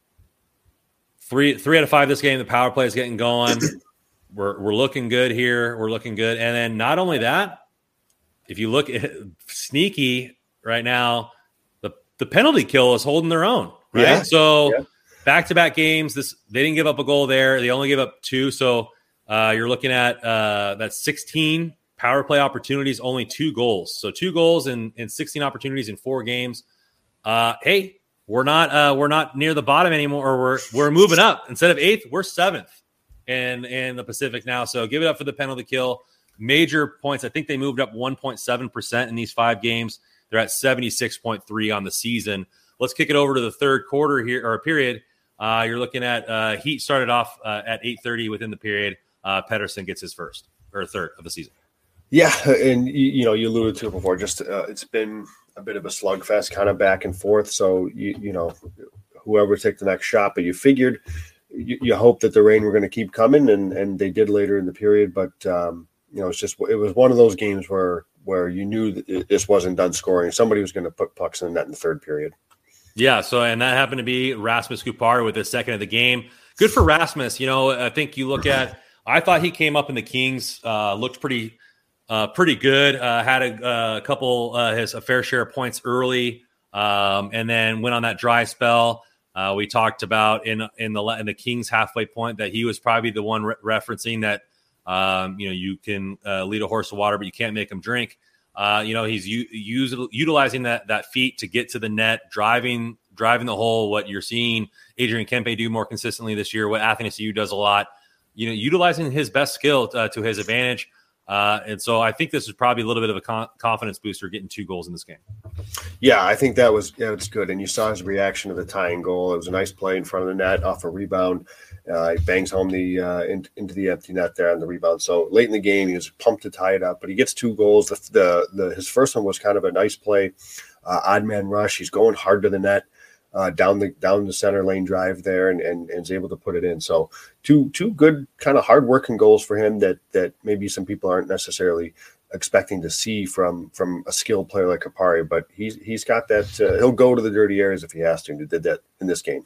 three three out of five this game, the power play is getting going. We're we're looking good here. We're looking good. And then not only that, if you look at sneaky right now, the, the penalty kill is holding their own, right? Yeah. So yeah. back-to-back games, this they didn't give up a goal there. They only gave up two. So uh, you're looking at uh, that's sixteen power play opportunities, only two goals. So two goals in, in sixteen opportunities in four games. Uh, hey, we're not uh, we're not near the bottom anymore, or we're we're moving up. Instead of eighth, we're seventh in in the Pacific now. So give it up for the penalty kill. Major points. I think they moved up one point seven percent in these five games. They're at seventy-six point three on the season. Let's kick it over to the third quarter here, or period. Uh, you're looking at uh, Heat started off uh, at eight thirty within the period. Uh, Pettersson gets his first or third of the season. Yeah, and you, you know you alluded to it before. Just uh, it's been a bit of a slugfest, kind of back and forth. So you you know whoever take the next shot, but you figured you, you hope that the Reign were going to keep coming, and and they did later in the period. But um, you know it's just it was one of those games where where you knew that this wasn't done scoring. Somebody was going to put pucks in the net in the third period. Yeah, so and that happened to be Rasmus Kupari with his second of the game. Good for Rasmus. You know, I think you look at. I thought he came up in the Kings, uh, looked pretty. Uh, pretty good. Uh, had a, a couple, uh, his a fair share of points early, um, and then went on that dry spell. Uh, we talked about in in the in the Kings halfway point that he was probably the one re- referencing that um, you know you can uh, lead a horse to water, but you can't make him drink. Uh, you know he's u- use, utilizing that that feet to get to the net, driving driving the hole. What you're seeing Adrian Kempe do more consistently this year, what Athanasiou does a lot. You know, utilizing his best skill uh, to his advantage. Uh, and so I think this is probably a little bit of a con- confidence booster getting two goals in this game. Yeah, I think that was yeah, it's good. And you saw his reaction to the tying goal. It was a nice play in front of the net off a rebound. Uh, he bangs home the uh, in, into the empty net there on the rebound. So late in the game, he was pumped to tie it up, but he gets two goals. The, the, the his first one was kind of a nice play, uh, odd man rush. He's going hard to the net. Uh, down the down the center lane drive there and, and, and is able to put it in. So two two good kind of hard working goals for him that that maybe some people aren't necessarily expecting to see from from a skilled player like Kupari, but he's he's got that. Uh, he'll go to the dirty areas if he has to. And he did that in this game.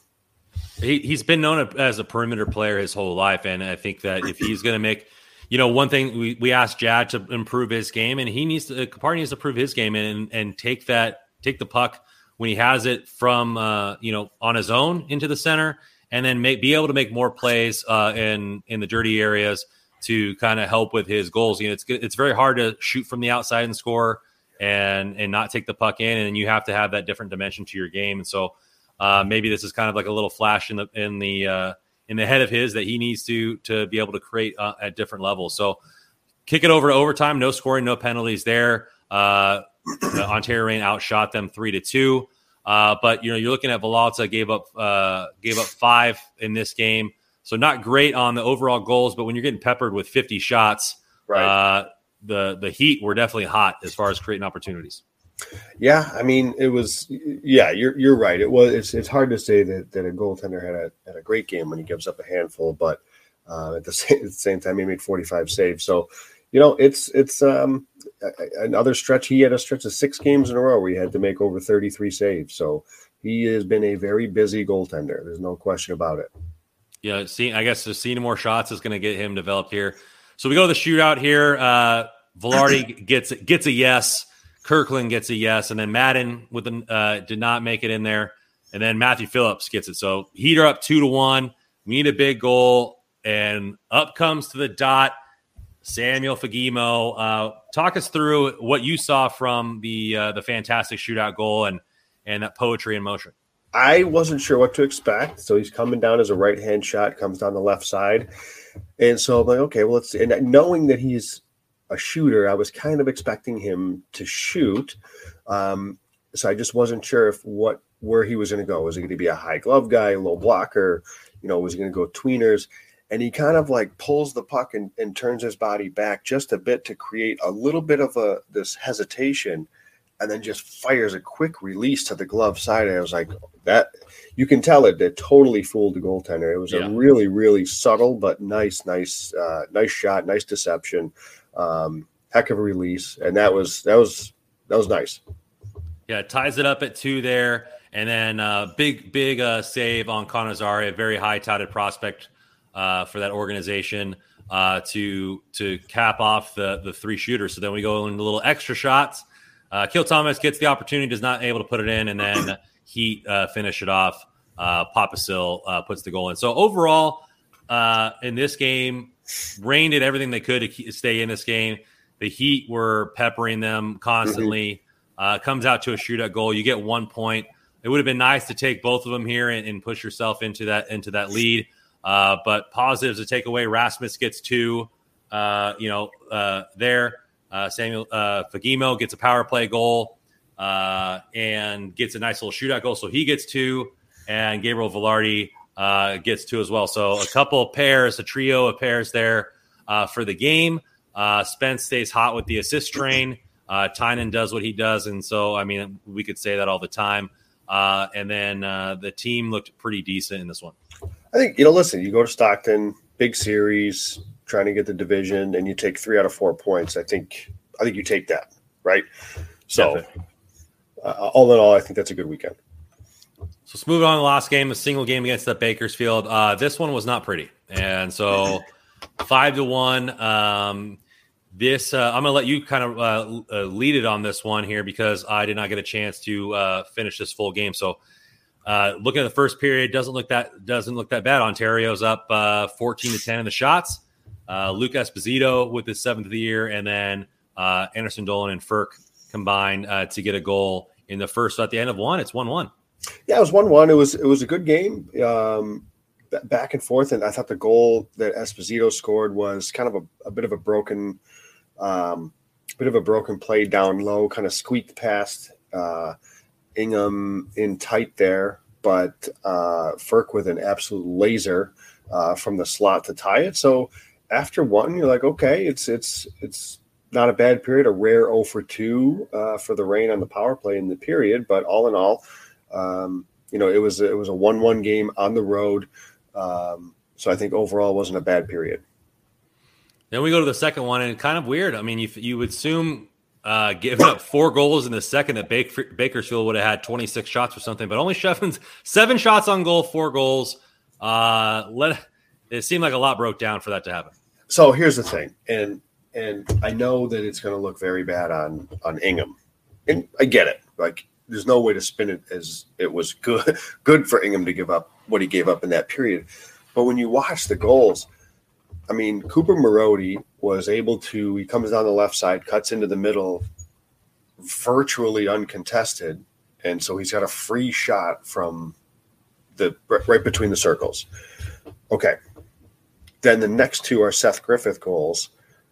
He he's been known as a perimeter player his whole life, and I think that if he's going to make, you know, one thing we we asked Jad to improve his game, and he needs to Kupari needs to improve his game and and take that take the puck when he has it from, uh, you know, on his own into the center, and then make, be able to make more plays uh, in in the dirty areas to kind of help with his goals. You know, it's it's very hard to shoot from the outside and score and and not take the puck in, and you have to have that different dimension to your game. And so uh, maybe this is kind of like a little flash in the in the uh, in the head of his that he needs to to be able to create uh, at different levels. So kick it over to overtime, no scoring, no penalties there. Uh, The Ontario Reign outshot them three to two, uh, but you know you're looking at Villalta gave up uh, gave up five in this game, so not great on the overall goals. But when you're getting peppered with fifty shots, right. uh, the the Heat were definitely hot as far as creating opportunities. Yeah, I mean it was. Yeah, you're you're right. It was. It's it's hard to say that, that a goaltender had a had a great game when he gives up a handful, but uh, at the same at the same time he made forty-five saves. So. you know, it's it's um, another stretch. He had a stretch of six games in a row where he had to make over thirty-three saves. So he has been a very busy goaltender. There's no question about it. Yeah, see, I guess just seeing more shots is going to get him developed here. So we go to the shootout here. Uh, Velarde gets gets a yes. Kirkland gets a yes, and then Madden with the, uh, did not make it in there, and then Matthew Phillips gets it. So Heater up two to one. We need a big goal, and up comes to the dot Samuel Fagemo. Uh, talk us through what you saw from the uh, the fantastic shootout goal and and that poetry in motion. I wasn't sure what to expect, so he's coming down as a right hand shot, comes down the left side, and so I'm like, okay, well, let's. And knowing that he's a shooter, I was kind of expecting him to shoot. Um, so I just wasn't sure if what where he was going to go. Was he going to be a high glove guy, a low blocker? You know, was he going to go tweeners? And he kind of like pulls the puck and, and turns his body back just a bit to create a little bit of a this hesitation, and then just fires a quick release to the glove side. And I was like, that you can tell it that totally fooled the goaltender. It was yeah. a really, really subtle but nice, nice, uh, nice shot, nice deception. Um, heck of a release, and that was that was that was nice. Yeah, it ties it up at two there, and then uh, big big uh, save on Connor Zary, a very high touted prospect uh, for that organization uh, to to cap off the the three shooters. So then we go into little extra shots. Uh, Kill Thomas gets the opportunity, does not able to put it in, and then Heat uh, finish it off. Uh, Papasil uh, puts the goal in. So overall, uh, in this game. Rain did everything they could to stay in this game. The Heat were peppering them constantly. Uh, comes out to a shootout goal. You get one point. It would have been nice to take both of them here and, and push yourself into that into that lead. Uh, but positives to take away. Rasmus gets two. Uh, you know, uh, there. Uh, Samuel uh, Fagemo gets a power play goal uh, and gets a nice little shootout goal. So he gets two, and Gabriel Velarde Uh, gets two as well. So a couple of pairs, a trio of pairs there uh, for the game. Uh, Spence stays hot with the assist train. Uh, Tynan does what he does. And so, I mean, we could say that all the time. Uh, and then uh, the team looked pretty decent in this one. I think, you know, listen, you go to Stockton, big series, trying to get the division, and you take three out of four points. I think, I think you take that, right? So uh, all in all, I think that's a good weekend. So let's move on to the last game, a single game against the Bakersfield. Uh, this one was not pretty. And so five to one. Um, this uh, I'm going to let you kind of uh, uh, lead it on this one here because I did not get a chance to uh, finish this full game. So uh, looking at the first period, doesn't look that doesn't look that bad. Ontario's up uh, fourteen to ten in the shots. Uh, Luke Esposito with his seventh of the year, and then uh, Anderson Dolan and Ferk combined uh, to get a goal in the first. So at the end of one, it's one one. Yeah, it was one one. It was it was a good game, um, back and forth. And I thought the goal that Esposito scored was kind of a, a bit of a broken, um, bit of a broken play down low, kind of squeaked past uh, Ingham in tight there, but uh, Ferk with an absolute laser uh, from the slot to tie it. So after one, you're like, okay, it's it's it's not a bad period. A rare oh for two uh, for the Reign on the power play in the period, but all in all. Um, you know, it was it was a one one game on the road, um, so I think overall it wasn't a bad period. Then we go to the second one, and kind of weird. I mean, you you would assume uh, giving up four goals in the second that Baker, Bakersfield would have had twenty-six shots or something, but only seven, seven shots on goal, four goals. Uh, let it seemed like a lot broke down for that to happen. So here's the thing, and and I know that it's going to look very bad on on Ingham, and I get it, like. There's no way to spin it as it was good good for Ingham to give up what he gave up in that period. But when you watch the goals, I mean, Cooper Marody was able to, he comes down the left side, cuts into the middle, virtually uncontested. And so he's got a free shot from the right between the circles. Okay. Then the next two are Seth Griffith goals.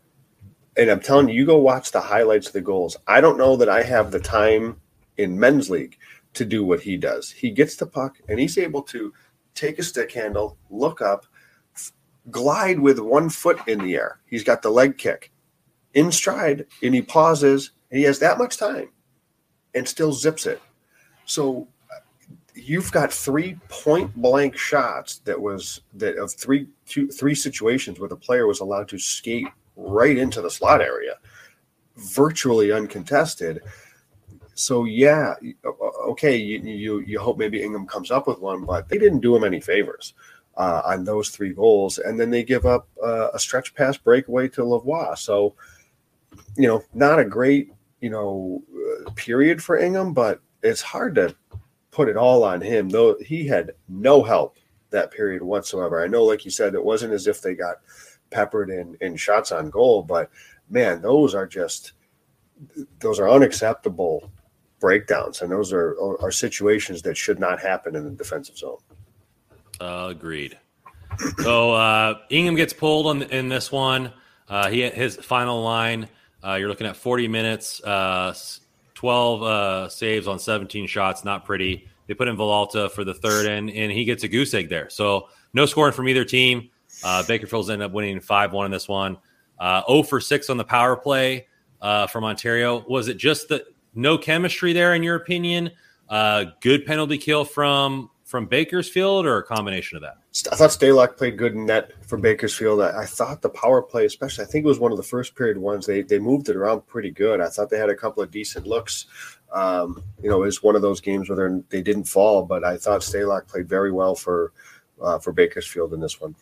And I'm telling you, you go watch the highlights of the goals. I don't know that I have the time in men's league to do what he does. He gets the puck and he's able to take a stick handle, look up, f- glide with one foot in the air. He's got the leg kick in stride and he pauses and he has that much time and still zips it. So you've got three point blank shots that was that of three two three situations where the player was allowed to skate right into the slot area, virtually uncontested. So, yeah, okay, you, you you hope maybe Ingham comes up with one, but they didn't do him any favors uh, on those three goals. And then they give up uh, a stretch pass breakaway to Lavoie. So, you know, not a great, you know, uh, period for Ingham, but it's hard to put it all on him, though he had no help that period whatsoever. I know, like you said, it wasn't as if they got peppered in, in shots on goal, but, man, those are just – those are unacceptable breakdowns, and those are are situations that should not happen in the defensive zone. Uh, agreed. So uh, Ingham gets pulled on in this one. Uh, he his final line. Uh, you're looking at forty minutes, uh, twelve uh, saves on seventeen shots. Not pretty. They put in Villalta for the third, and and he gets a goose egg there. So no scoring from either team. Uh, Bakerfield's ended up winning five one in this one. Uh, zero for six on the power play uh, from Ontario. Was it just the no chemistry there, in your opinion? Uh, good penalty kill from from Bakersfield, or a combination of that? I thought Stalock played good in net for Bakersfield. I, I thought the power play, especially, I think it was one of the first period ones, they they moved it around pretty good. I thought they had a couple of decent looks. Um, you know, it was one of those games where they didn't fall, but I thought Stalock played very well for uh, for Bakersfield in this one.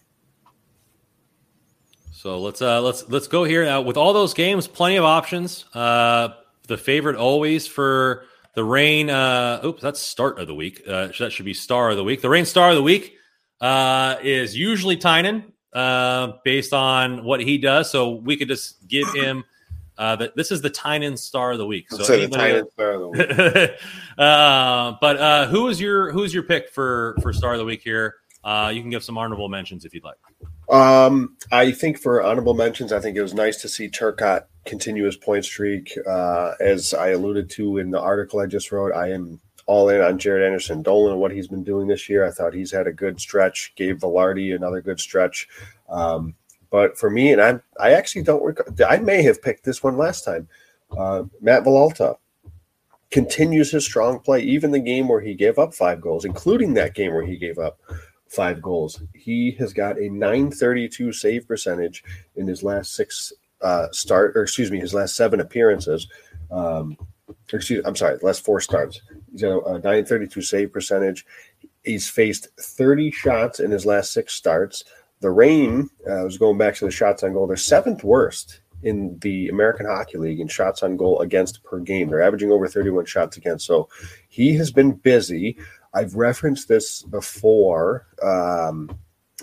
So let's uh, let's let's go here now. With all those games, plenty of options. Uh, the favorite always for the Reign. Uh, oops, that's start of the week. Uh, that should be star of the week. The Reign star of the week uh, is usually Tynan, uh, based on what he does. So we could just give him uh, that. This is the Tynan star of the week. So the Tynan star of the week. uh, but uh, who is your who's your pick for for star of the week here? Uh, you can give some honorable mentions if you'd like. Um, I think for honorable mentions, I think it was nice to see Turcotte continue his point streak. Uh, as I alluded to in the article I just wrote, I am all in on Jared Anderson Dolan and what he's been doing this year. I thought he's had a good stretch. Gabe Vilardi, another good stretch. Um, but for me, and I I actually don't recall, I may have picked this one last time. Uh, Matt Villalta continues his strong play, even the game where he gave up five goals, including that game where he gave up five goals. He has got a nine thirty-two save percentage in his last six uh, start, or excuse me, his last seven appearances. Um, excuse, I'm sorry, last four starts. He's got a nine thirty-two save percentage. He's faced thirty shots in his last six starts. The Reign, uh, was going back to the shots on goal. They're seventh worst in the American Hockey League in shots on goal against per game. They're averaging over thirty-one shots against. So he has been busy. I've referenced this before. Um,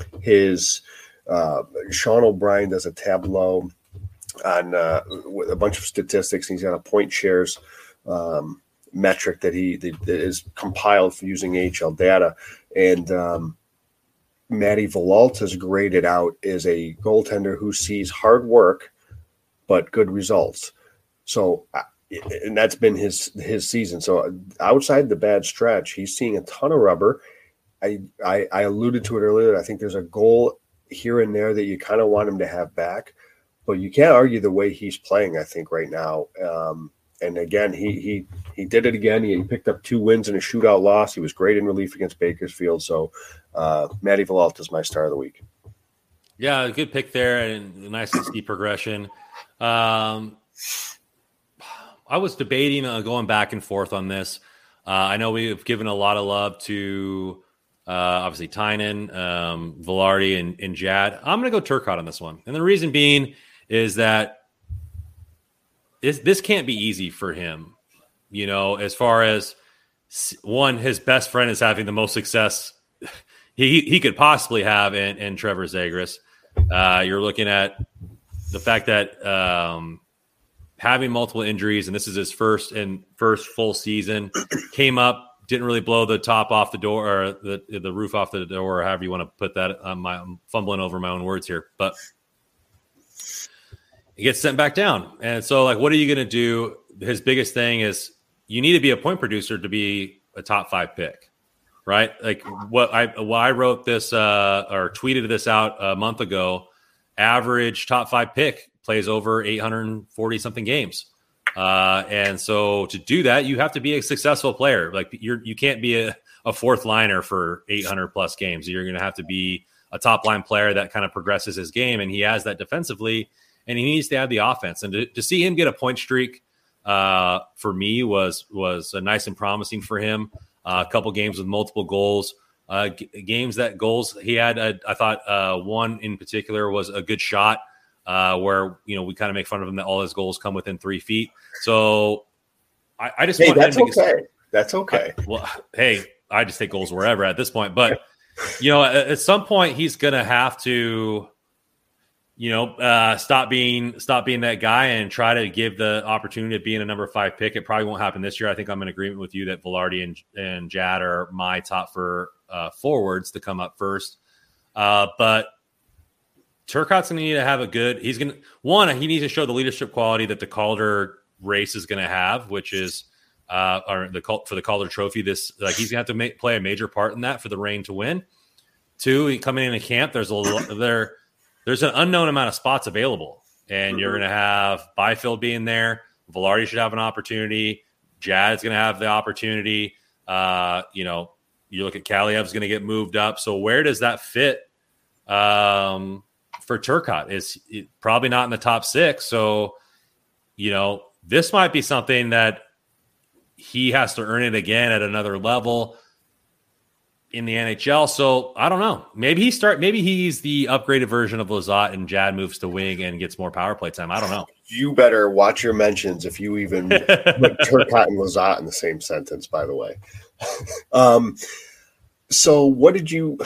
his uh, Sean O'Brien does a tableau on uh, with a bunch of statistics. He's got a point shares um, metric that he that is compiled for using A H L data, and um, Matty Villalta is graded out as a goaltender who sees hard work but good results. So. And that's been his his season. So outside the bad stretch, he's seeing a ton of rubber. I, I I alluded to it earlier. I think there's a goal here and there that you kind of want him to have back, but you can't argue the way he's playing, I think, right now. Um, and again, he he he did it again. He, he picked up two wins and a shootout loss. He was great in relief against Bakersfield. So uh, Matty Villalta is my star of the week. Yeah, good pick there, and nice to see progression. Um, I was debating uh, going back and forth on this. Uh, I know we've given a lot of love to uh, obviously Tynan, um, Vilardi, and, and Jad. I'm going to go Turcotte on this one. And the reason being is that this, this can't be easy for him, you know, as far as one, his best friend is having the most success he, he could possibly have in, in Trevor Zegras. Uh, you're looking at the fact that um, – having multiple injuries, and this is his first and first full season, came up, didn't really blow the top off the door or the the roof off the door, or however you want to put that. I'm, I'm fumbling over my own words here, but he gets sent back down. And so, like, what are you going to do? His biggest thing is you need to be a point producer to be a top five pick, right? Like what I, what I wrote this uh, or tweeted this out a month ago, average top five pick plays over eight hundred forty something games. Uh, and so to do that, you have to be a successful player. Like you're, you can't be a, a fourth liner for eight hundred plus games. You're going to have to be a top line player that kind of progresses his game. And he has that defensively. and he needs to have the offense. And to, to see him get a point streak uh, for me was was uh, nice and promising for him. Uh, a couple games with multiple goals. Uh, g- games that goals he had, uh, I thought uh, one in particular was a good shot uh, where, you know, we kind of make fun of him that all his goals come within three feet. So I, I just hey, want that's him to okay. get, that's okay. I, well, hey, I just take goals wherever at this point. But, you know, at, at some point he's going to have to, you know, uh, stop being stop being that guy and try to give the opportunity of being a number five pick. It probably won't happen this year. I think I'm in agreement with you that Velarde and, and Jad are my top for uh, forwards to come up first. Uh, but Turcotte's going to need to have a good – he's going to – one, he needs to show the leadership quality that the Calder race is going to have, which is uh, – or the for the Calder Trophy. This like he's going to have to make, play a major part in that for the Reign to win. Two, coming into camp, there's a little, there – there's an unknown amount of spots available, and mm-hmm. you're going to have Byfield being there. Velarde should have an opportunity. Jad's going to have the opportunity. Uh, you know, you look at Kaliev's going to get moved up. So where does that fit um, for Turcotte? Is it, probably not in the top six. So, you know, this might be something that he has to earn it again at another level in the N H L. So I don't know. Maybe he start. Maybe he's the upgraded version of Lizotte, and Jad moves to wing and gets more power play time. I don't know. You better watch your mentions if you even put Turcotte and Lizotte in the same sentence. By the way, um, so what did you?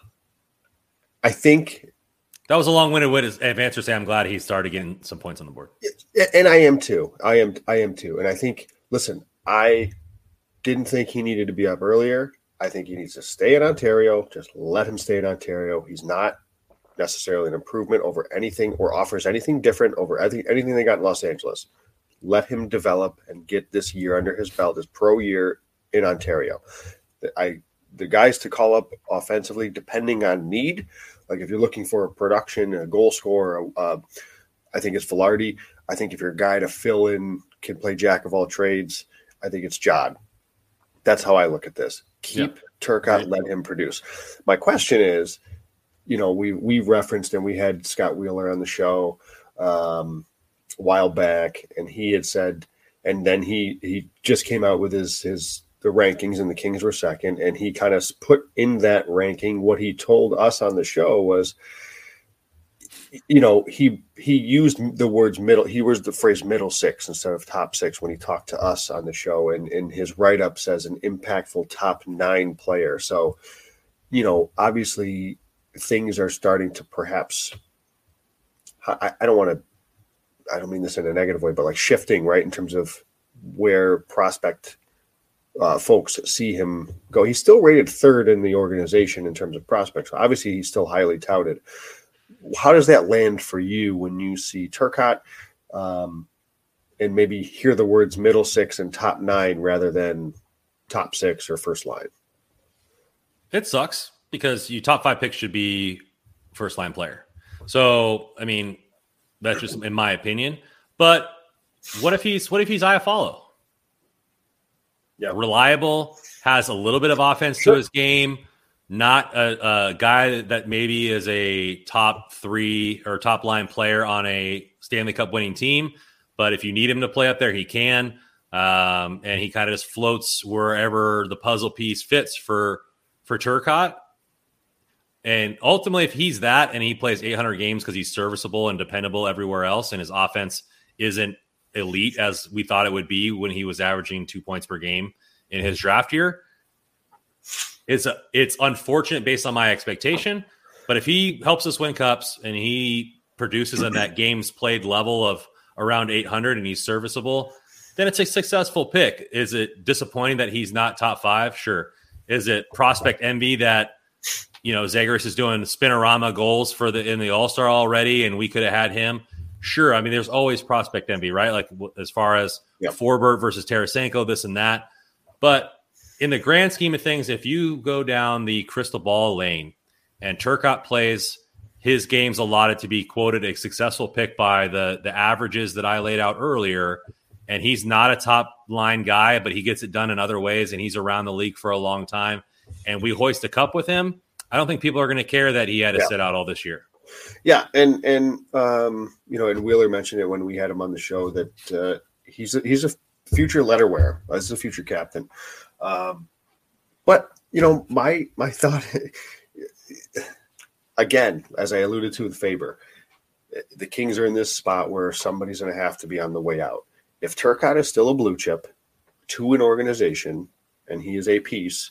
I think that was a long-winded way of answer. Say I'm glad he started getting some points on the board, and I am too. I am. I am too. And I think. Listen, I didn't think he needed to be up earlier. I think he needs to stay in Ontario. Just let him stay in Ontario. He's not necessarily an improvement over anything or offers anything different over anything they got in Los Angeles. Let him develop and get this year under his belt, his pro year in Ontario. I the guys to call up offensively, depending on need, like if you're looking for a production, a goal scorer, uh, I think it's Velarde. I think if you're a guy to fill in, can play jack of all trades, I think it's Jad. That's how I look at this. Keep yeah. Turcotte, right. Let him produce. My question is, you know, we we referenced and we had Scott Wheeler on the show um, a while back, and he had said, and then he he just came out with his his the rankings, and the Kings were second, and he kind of put in that ranking what he told us on the show was, you know, he he used the words middle. He used the phrase middle six instead of top six when he talked to us on the show, and, and his write-up says an impactful top nine player. So, you know, obviously things are starting to perhaps, I, I don't want to, I don't mean this in a negative way, but like shifting, right, in terms of where prospect uh, folks see him go. He's still rated third in the organization in terms of prospects. So obviously he's still highly touted. How does that land for you when you see Turcotte um, and maybe hear the words middle six and top nine rather than top six or first line? It sucks because you top five picks should be first line player. So, I mean, that's just in my opinion. But what if he's what if he's Iafallo? Yeah, reliable, has a little bit of offense sure. to his game. Not a, a guy that maybe is a top three or top line player on a Stanley Cup winning team. But if you need him to play up there, he can. Um, and he kind of just floats wherever the puzzle piece fits for, for Turcotte. And ultimately, if he's that and he plays eight hundred games because he's serviceable and dependable everywhere else, and his offense isn't elite as we thought it would be when he was averaging two points per game in his draft year, It's a, it's unfortunate based on my expectation, but if he helps us win cups and he produces on that games played level of around eight hundred and he's serviceable, then it's a successful pick. Is it disappointing that he's not top five? Sure. Is it prospect envy that, you know, Zagreus is doing spinorama goals for the in the All-Star already and we could have had him? Sure. I mean, there's always prospect envy, right? Like as far as yep. Forbert versus Tarasenko, this and that. But in the grand scheme of things, if you go down the crystal ball lane and Turcotte plays his games allotted to be quoted a successful pick by the, the averages that I laid out earlier, and he's not a top line guy, but he gets it done in other ways, and he's around the league for a long time, and we hoist a cup with him, I don't think people are going to care that he had to yeah. sit out all this year. Yeah, and and um, you know, and Wheeler mentioned it when we had him on the show that uh, he's a, he's a future letter wearer, as a future captain. Um, but you know, my my thought again, as I alluded to with Faber, the Kings are in this spot where somebody's going to have to be on the way out. If Turcotte is still a blue chip to an organization and he is a piece,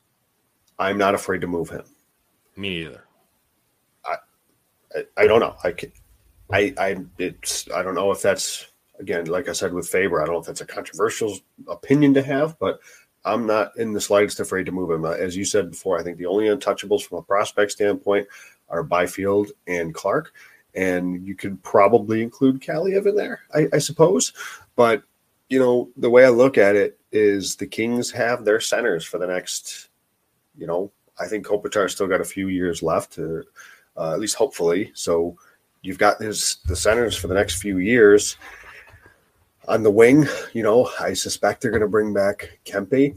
I'm not afraid to move him. Me either. I, I, I don't know. I, can, I, I, it's, I don't know if that's, again, like I said with Faber, I don't know if that's a controversial opinion to have, but I'm not in the slightest afraid to move him. As you said before, I think the only untouchables from a prospect standpoint are Byfield and Clark. And you could probably include Kaliev in there, I, I suppose. But, you know, the way I look at it is the Kings have their centers for the next, you know, I think Kopitar's still got a few years left, to, uh, at least hopefully. So you've got his the centers for the next few years. On the wing, you know, I suspect they're going to bring back Kempe.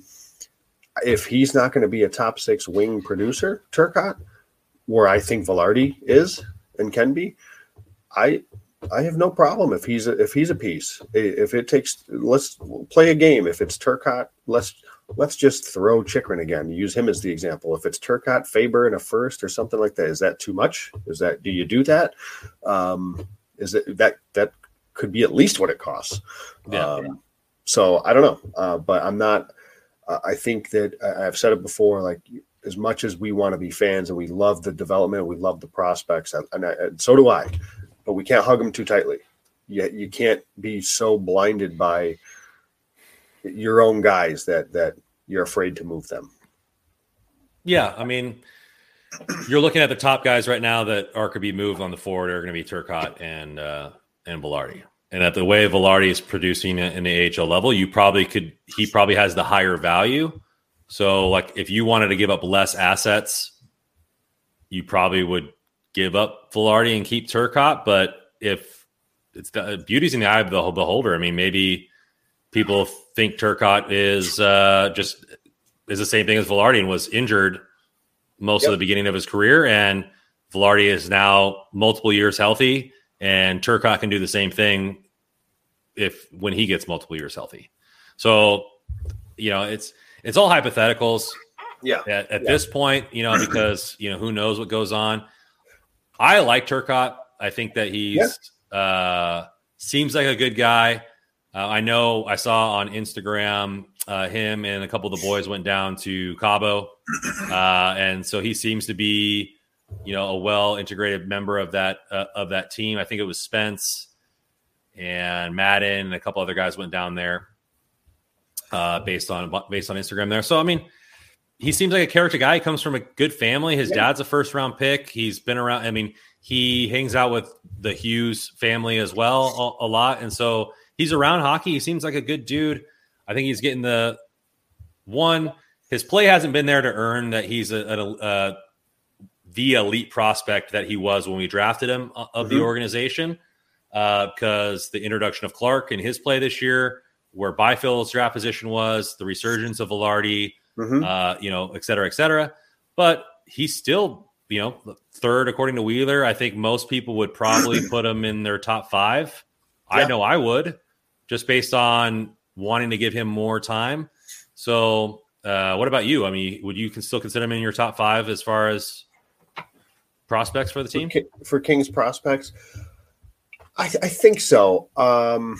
If he's not going to be a top six wing producer, Turcotte, where I think Velarde is and can be, I I have no problem if he's a, if he's a piece. If it takes, let's play a game. If it's Turcotte, let's let's just throw Chychrun again. Use him as the example. If it's Turcotte, Faber in a first or something like that, is that too much? Is that, do you do that? Um, is it that that could be at least what it costs? Yeah. Um, so I don't know, uh, but I'm not. Uh, I think that I've said it before. Like, as much as we want to be fans and we love the development, we love the prospects, and, and, I, and so do I. But we can't hug them too tightly. You, you can't be so blinded by your own guys that that you're afraid to move them. Yeah, I mean, you're looking at the top guys right now that are could be moved on the forward are going to be Turcotte and uh, and Velarde. And at the way Velarde is producing in the A H L level, you probably could he probably has the higher value. So, like, if you wanted to give up less assets, you probably would give up Velarde and keep Turcotte. But if it's the beauty's in the eye of the beholder, I mean, maybe people think Turcotte is uh, just is the same thing as Velarde and was injured most yep. of the beginning of his career, and Velarde is now multiple years healthy, and Turcotte can do the same thing if when he gets multiple years healthy. So, you know, it's. It's all hypotheticals. Yeah. At, at yeah. this point, you know, because, you know, who knows what goes on. I like Turcotte. I think that he's yeah. uh, seems like a good guy. Uh, I know I saw on Instagram uh, him and a couple of the boys went down to Cabo. Uh, and so he seems to be, you know, a well-integrated member of that uh, of that team. I think it was Spence and Madden and a couple other guys went down there. Uh, based on based on Instagram there. So, I mean, he seems like a character guy. He comes from a good family. His yeah. dad's a first round pick. He's been around. I mean, he hangs out with the Hughes family as well a, a lot. And so he's around hockey. He seems like a good dude. I think he's getting the one. His play hasn't been there to earn that he's a, a, a the elite prospect that he was when we drafted him of mm-hmm. the organization. Uh, because the introduction of Clark and his play this year, where Byfield's draft position was, the resurgence of Velarde, mm-hmm. uh, you know, et cetera, et cetera. But he's still, you know, third according to Wheeler. I think most people would probably put him in their top five. Yeah. I know I would, just based on wanting to give him more time. So uh, what about you? I mean, would you can still consider him in your top five as far as prospects for the team? For, for Kings prospects? I, I think so. Um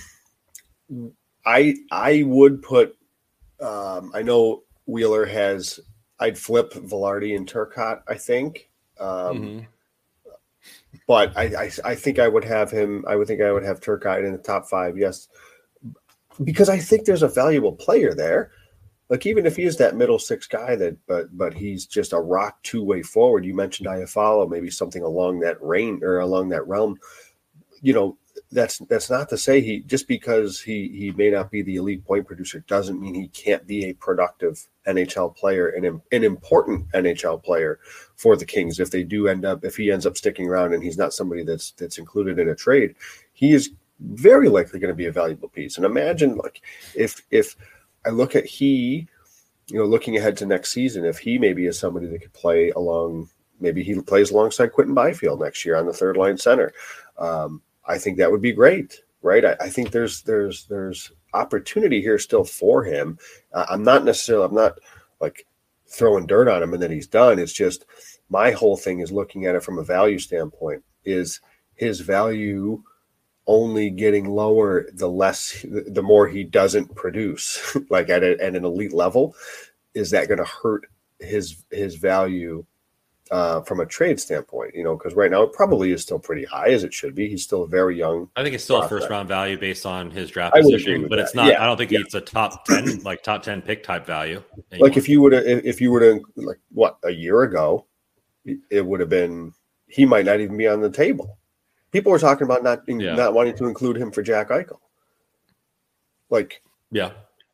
I I would put um, I know Wheeler has I'd flip Velarde and Turcotte, I think. Um, mm-hmm. But I, I I think I would have him I would think I would have Turcotte in the top five, yes. Because I think there's a valuable player there. Like, even if he is that middle six guy that but but he's just a rock two-way forward. You mentioned Iafallo, maybe something along that range or along that realm. You know, That's that's not to say he just because he, he may not be the elite point producer doesn't mean he can't be a productive N H L player and an important N H L player for the Kings. If they do end up, if he ends up sticking around and he's not somebody that's that's included in a trade, he is very likely going to be a valuable piece. And imagine, like, if if I look at he, you know, looking ahead to next season, if he maybe is somebody that could play along maybe he plays alongside Quentin Byfield next year on the third line center. Um, I think that would be great, right? I, I think there's there's there's opportunity here still for him. Uh, I'm not necessarily I'm not like throwing dirt on him and then he's done. It's just my whole thing is looking at it from a value standpoint. Is his value only getting lower the less the more he doesn't produce, like at, a, at an elite level? Is that going to hurt his his value uh, from a trade standpoint? You know, because right now it probably is still pretty high, as it should be. He's still very young. I think it's still prospect. a first round value based on his draft I would position, agree with but that. it's not. Yeah. I don't think Yeah. it's a top ten, like top ten pick type value anymore. Like if you would have, if you were to like what a year ago, it would have been. He might not even be on the table. People were talking about not Yeah. not wanting to include him for Jack Eichel. Like yeah,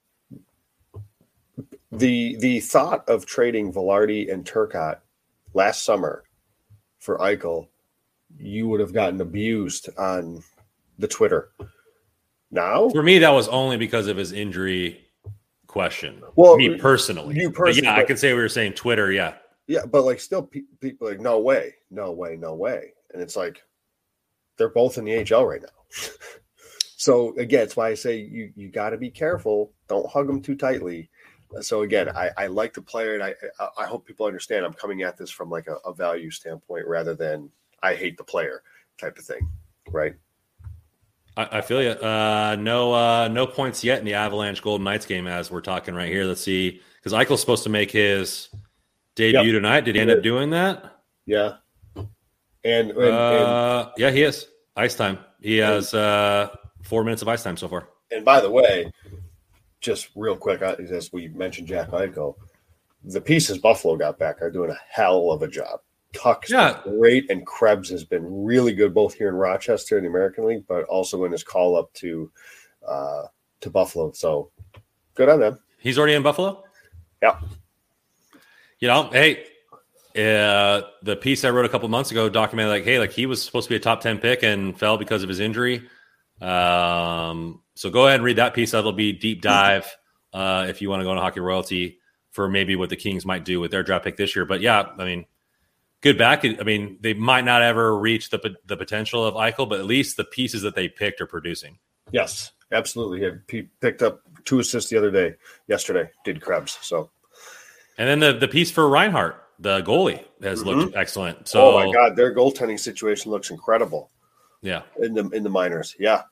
the the thought of trading Velarde and Turcotte last summer for Eichel, you would have gotten abused on the Twitter. Now, for me, that was only because of his injury question. Well, me personally, you But personally, yeah, I but- can say we were saying Twitter. Yeah, yeah, but like still, pe- people are like no way, no way, no way, and it's like they're both in the A H L right now. So again, it's why I say you you got to be careful. Don't hug them too tightly. So again, I, I like the player, and I I hope people understand I'm coming at this from like a, a value standpoint rather than I hate the player type of thing, right? I, I feel you. Uh, no, uh, no points yet in the Avalanche Golden Knights game as we're talking right here. Let's see, because Eichel's supposed to make his debut Yep. tonight. Did he end up doing that? Yeah, and, and, Uh, yeah, he is. Ice time. He has uh, four minutes of ice time so far. and and by the way, just real quick, as we mentioned, Jack Eichel, the pieces Buffalo got back are doing a hell of a job. Tuck's Yeah. been great, and Krebs has been really good both here in Rochester in the American League, but also in his call up to uh, to Buffalo. So good on them. He's already in Buffalo? Yeah. You know, hey, uh, the piece I wrote a couple months ago documented like, hey, like he was supposed to be a top ten pick and fell because of his injury. Um, so go ahead and read that piece. That'll be deep dive uh, if you want to go to Hockey Royalty for maybe what the Kings might do with their draft pick this year. But yeah, I mean, good back. I mean, they might not ever reach the the potential of Eichel, but at least the pieces that they picked are producing. Yes, absolutely. He picked up two assists the other day, yesterday, did Krebs. So, and then the, the piece for Reinhart, the goalie, has Mm-hmm. looked excellent. So, oh my God, their goaltending situation looks incredible yeah. in the in the minors. Yeah.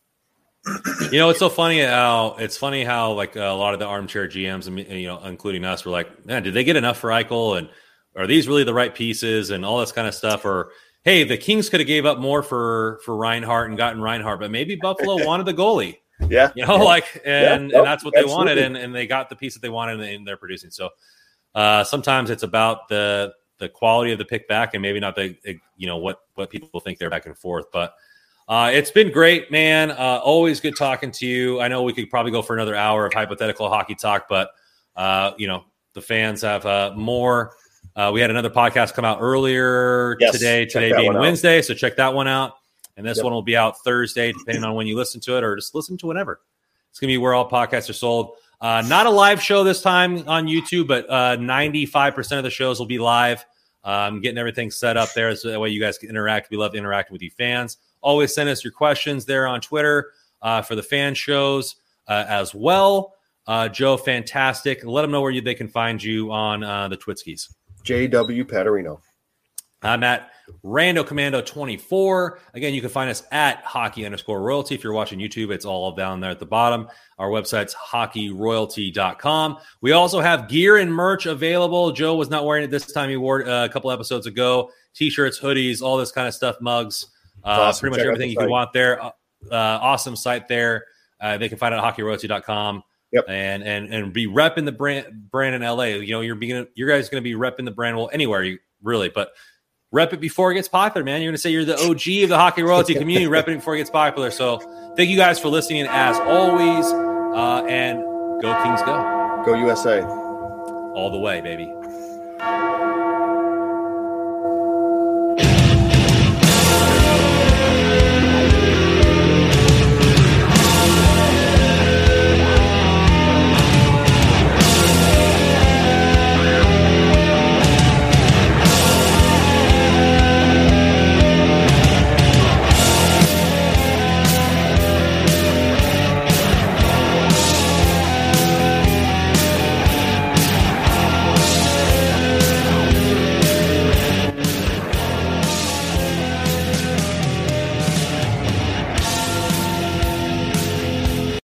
You know, it's so funny how it's funny how like a lot of the armchair G Ms, and you know, including us, were like, man, did they get enough for Eichel? And are these really the right pieces and all this kind of stuff? Or, hey, the Kings could have gave up more for for Reinhart and gotten Reinhart, but maybe Buffalo wanted the goalie. Yeah. You know, yeah. like, and, Yeah, and that's what they absolutely. wanted, and, and they got the piece that they wanted, and, and they're producing. So uh, sometimes it's about the the quality of the pick back, and maybe not the you know what what people think they're back and forth. But uh, it's been great, man. Uh, always good talking to you. I know we could probably go for another hour of hypothetical hockey talk, but uh, you know the fans have uh, more. Uh, we had another podcast come out earlier Yes, today. check Today that being one out. Wednesday, so check that one out. And this Yep. one will be out Thursday, depending on when you listen to it, or just listen to whenever. It's going to be where all podcasts are sold. Uh, not a live show this time on YouTube, but uh, ninety-five percent of the shows will be live. Um, getting everything set up there so that way you guys can interact. We love interacting with you fans. Always send us your questions there on Twitter uh, for the fan shows uh, as well. Uh, Joe, fantastic. Let them know where you, they can find you on uh, the Twitskis. J W Paterino. I'm at Rando Commando twenty-four. Again, you can find us at hockey underscore royalty. If you're watching YouTube, it's all down there at the bottom. Our website's hockey royalty dot com. We also have gear and merch available. Joe was not wearing it this time. He wore it uh, a couple episodes ago. T-shirts, hoodies, all this kind of stuff, mugs. Uh, Awesome. Pretty much Check out everything the you can site. want there. Uh, awesome site there. Uh, they can find it at hockey royalty dot com. Yep. And and and be repping the brand brand in L A. You know, you're being you guys going to be repping the brand, well, anywhere you really, but rep it before it gets popular, man. You're going to say you're the O G of the hockey royalty community, rep it before it gets popular. So thank you guys for listening as always. Uh, and go Kings, go Go U S A. all the way, baby.